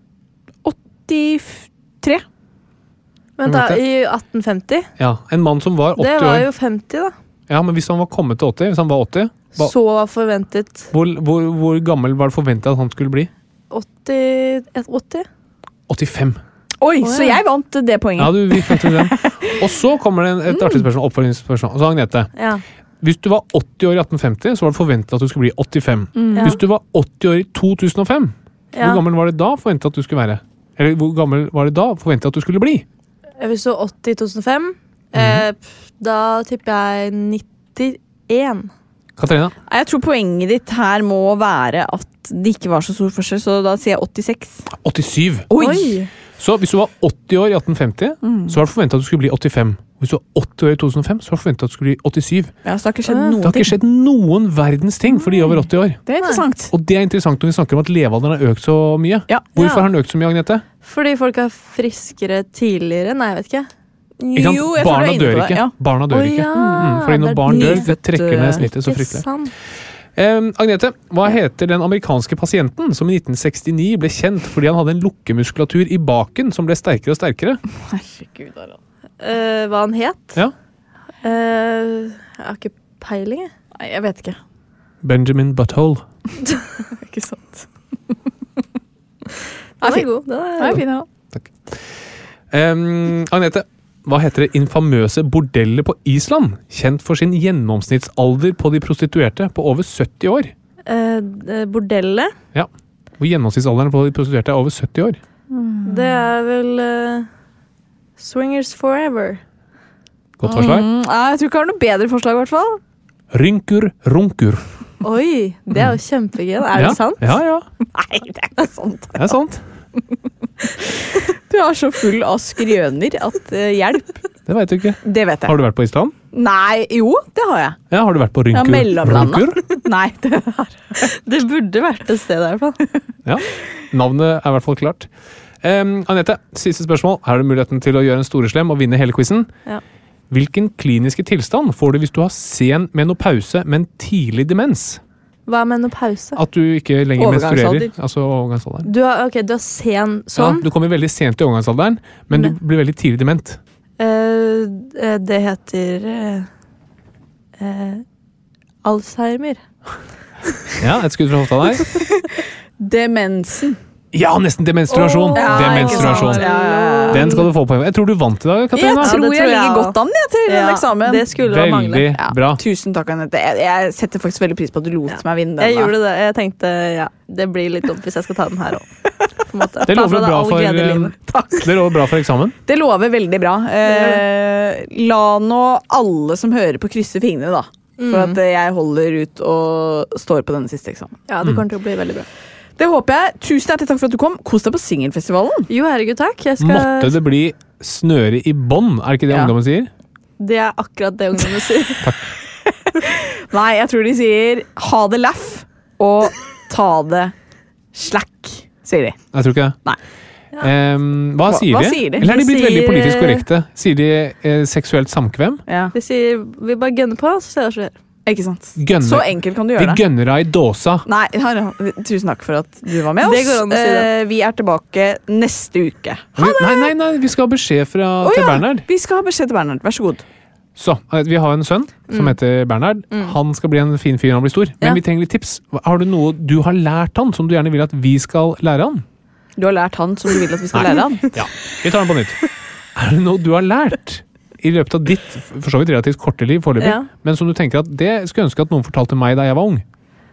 83. Vent da, i 1850? Ja, en mann som var 80 år. Det var jo 50 da. Ja, men hvis han var kommet til 80, hvis han var 80... Så var forventet... Hvor gammel var det forventet at han skulle bli? 80? 85. Oi, så jeg vant det poenget. Ja, du fikk den. Og så kommer det et artig spørsmål, oppfølgingsspørsmål. Så Agnete, hvis du var 80 år i 1850, så var det forventet at du skulle bli 85. Hvis du var 80 år i 2005, hvor gammel var det da forventet at du skulle være? Eller hvor gammel var det da forventet at du skulle bli? Hvis du var 80 i 2005, da tipper jeg 91. Katarina? Jeg tror poenget ditt her må være at det ikke var så stor forskjell, så da sier jeg 86. 87. Oi! Så hvis du var 80 år i 1850, så var det forventet at du skulle bli 85. Hvis du var 80 år i 2005, så var det forventet at du skulle bli 87. Ja, så det har ikke skjedd noen ting. Det har ikke skjedd noen verdens ting for de over 80 år. Det er interessant. Og det er interessant når vi snakker om at levealderen har økt så mye. Ja. Hvorfor har den økt så mye, Agnete? Fordi folk er friskere tidligere. Nei, jeg vet ikke. Jo, jeg barna tror du er inne dør på det. ikke. Ja. Barna dør ikke. Fordi når barn dør, det trekker ned snittet så fryktelig. Agnete, hva heter den amerikanske pasienten som i 1969 ble kjent fordi han hadde en lukkemuskulatur i baken som ble sterkere og sterkere? Herregud, Alan. Hva han het? Ja. Jeg har ikke peiling, jeg. Nei, jeg vet ikke. Benjamin Butthole. Ikke sant. Den er god. Den er fin, ja. Takk. Agnete, hva heter det infamøse bordellet på Island? Kjent for sin gjennomsnittsalder på de prostituerte på over 70 år. Bordellet? Ja. Hvor gjennomsnittsalderen på de prostituerte er over 70 år. Det er vel Swingers Forever. Godt forslag. Jeg tror ikke jeg har noe bedre forslag, i hvert fall. Rynkur runkur. Oi, det er jo kjempegøy. Er det sant? Ja, ja. Nei, det er ikke sant. Det er sant. Du er så full av skrøner at hjelp. Det vet du ikke. Det vet jeg. Har du vært på Island? Nei, jo, det har jeg. Ja, har du vært på Rynkur runkur? Nei, det har Det burde vært et sted der, i hvert fall. Ja, navnet er i hvert fall klart. Agnete, siste spørsmål. Her er det muligheten til å gjøre en storeslem og vinne hele quizen. Ja. Hvilken kliniske tilstand får du hvis du har sen menopause, men tidlig demens? Hva er menopause? At du ikke lenger menstruerer. Altså overgangsalderen. Du har sen sånn? Ja, du kommer veldig sent i overgangsalderen, men du blir veldig tidlig dement. Det heter Alzheimer. Ja, et skudd fra hofta der. Demensen. Ja, nesten demenstruasjon. Demenstruasjon. Den skal du få på. Jeg tror du vant i dag, Katarina. Jeg tror jeg ligger godt an til den eksamen. Det skulle mangle. Veldig bra. Tusen takk, Annette. Jeg setter faktisk veldig pris på at du lot meg vinne den. Jeg gjorde det. Jeg tenkte, det blir litt dumt hvis jeg skal ta den her også. Det lover bra for eksamen. Det lover veldig bra. La nå alle som hører på krysse fingrene da. For at jeg holder ut og står på denne siste eksamen. Ja, det kommer til å bli veldig bra. Det håper jeg. Tusen hjertelig takk for at du kom. Kos deg på singelfestivalen. Jo, herregud, takk. Måtte det bli snøre i bånd, er det ikke det ungdommen sier? Det er akkurat det ungdommen sier. Takk. Nei, jeg tror de sier ha det laff. og ta det slack, sier de. Jeg tror ikke det. Nei. Hva sier hva de? sier de? Eller er de blitt De veldig sier, politisk korrekte? Sier de seksuelt samkvem? Ja, De sier vi bare gønner på, så ser det skjer. ikke sant? Gønner. Så enkelt kan du Vi gjøre det. gønner av i dåsa. Nei, tusen takk for at du var med oss. Det går an å si det. Vi er tilbake neste uke. Nei, vi skal ha beskjed til Bernhard. Vi skal ha beskjed til Bernhard. Vær så god. Så, vi har en sønn som heter Bernhard. Han skal bli en fin fyr når han blir stor. Men Ja. vi trenger litt tips. Har du noe du har lært han, som du gjerne vil at vi skal lære han? Du har lært han som du vil at vi skal Nei. lære han. Ja, vi tar den på nytt. Er det noe du har lært i løpet av ditt for så vidt relativt korte liv foreløpig, Ja. men som du tenker at det skulle jeg ønske at noen fortalte meg da jeg var ung?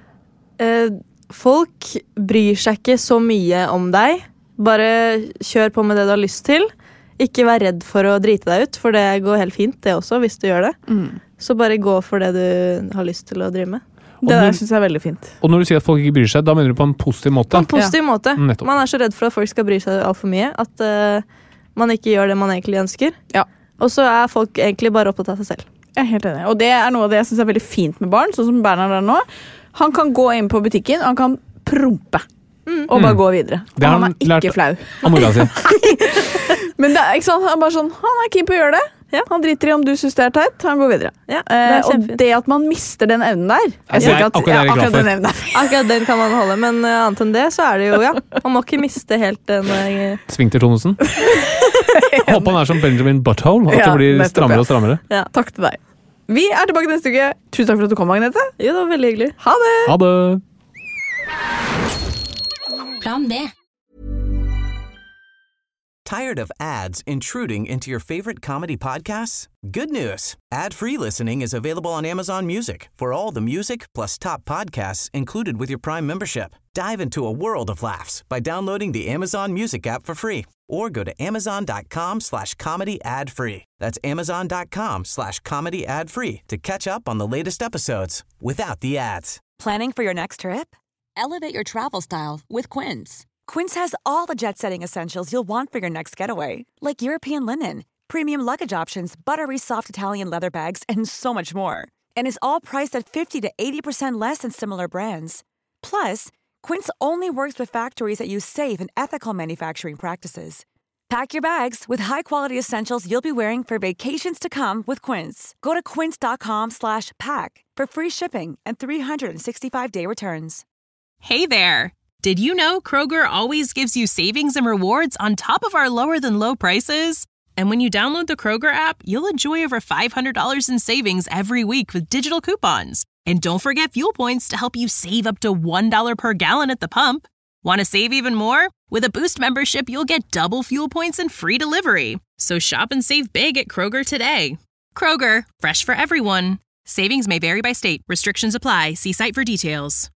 Folk bryr seg ikke så mye om deg. Bare kjør på med det du har lyst til. Ikke vær redd for å drite deg ut, for det går helt fint det også, hvis du gjør det. Så bare gå for det du har lyst til å drive med. Det der synes jeg er veldig fint. Og når du sier at folk ikke bryr seg, da mener du på en positiv måte? På en positiv måte. Nettopp. Man er så redd for at folk skal bry seg alt for mye, at man ikke gjør det man egentlig ønsker. Ja. Og så er folk egentlig bare opptatt av seg selv. Jeg er helt enig. Og det er noe av det jeg synes er veldig fint med barn, sånn som Bernhard er nå. Han kan gå inn på butikken, og han kan prompe. Og bare gå videre. Og Det har han er han ikke lært flau. av mora si. Men det er ikke sant, han er bare sånn, han er keen på å gjøre det. Ja. Han driter i om du synes det er teit, han går videre. Ja, det er Og kjempefint. det at man mister den evnen der Ja, jeg sier ikke at, akkurat det er jeg glad akkurat for. den evnen er fint. Akkurat den kan man holde, men annet enn det så er det jo, ja. Man må ikke miste helt den Sfinktertonusen. Håper han er som Benjamin Butthole, at Ja, det blir nettopp, strammere ja. og strammere. Takk til deg. Vi er tilbake neste uke. Tusen takk for at du kom, Agnete. Jo, det var veldig hyggelig. Ha det! Ha det! Plan B. Tired of ads intruding into your favorite comedy podcasts? Good news. Ad-free listening is available on Amazon Music for all the music plus top podcasts included with your Prime membership. Dive into a world of laughs by downloading the Amazon Music app for free or go to amazon.com/comedy ad-free. That's amazon.com/comedy ad-free to catch up on the latest episodes without the ads. Planning for your next trip? Elevate your travel style with Quince. Quince has all the jet-setting essentials you'll want for your next getaway, like European linen, premium luggage options, buttery soft Italian leather bags, and so much more. And is all priced at 50 to 80% less than similar brands. Plus, Quince only works with factories that use safe and ethical manufacturing practices. Pack your bags with high-quality essentials you'll be wearing for vacations to come with Quince. Go to quince.com/pack for free shipping and 365-day returns. Hey there! Did you know Kroger always gives you savings and rewards on top of our lower-than-low prices? And when you download the Kroger app, you'll enjoy over $500 in savings every week with digital coupons. And don't forget fuel points to help you save up to $1 per gallon at the pump. Want to save even more? With a Boost membership, you'll get double fuel points and free delivery. So shop and save big at Kroger today. Kroger, fresh for everyone. Savings may vary by state. Restrictions apply. See site for details.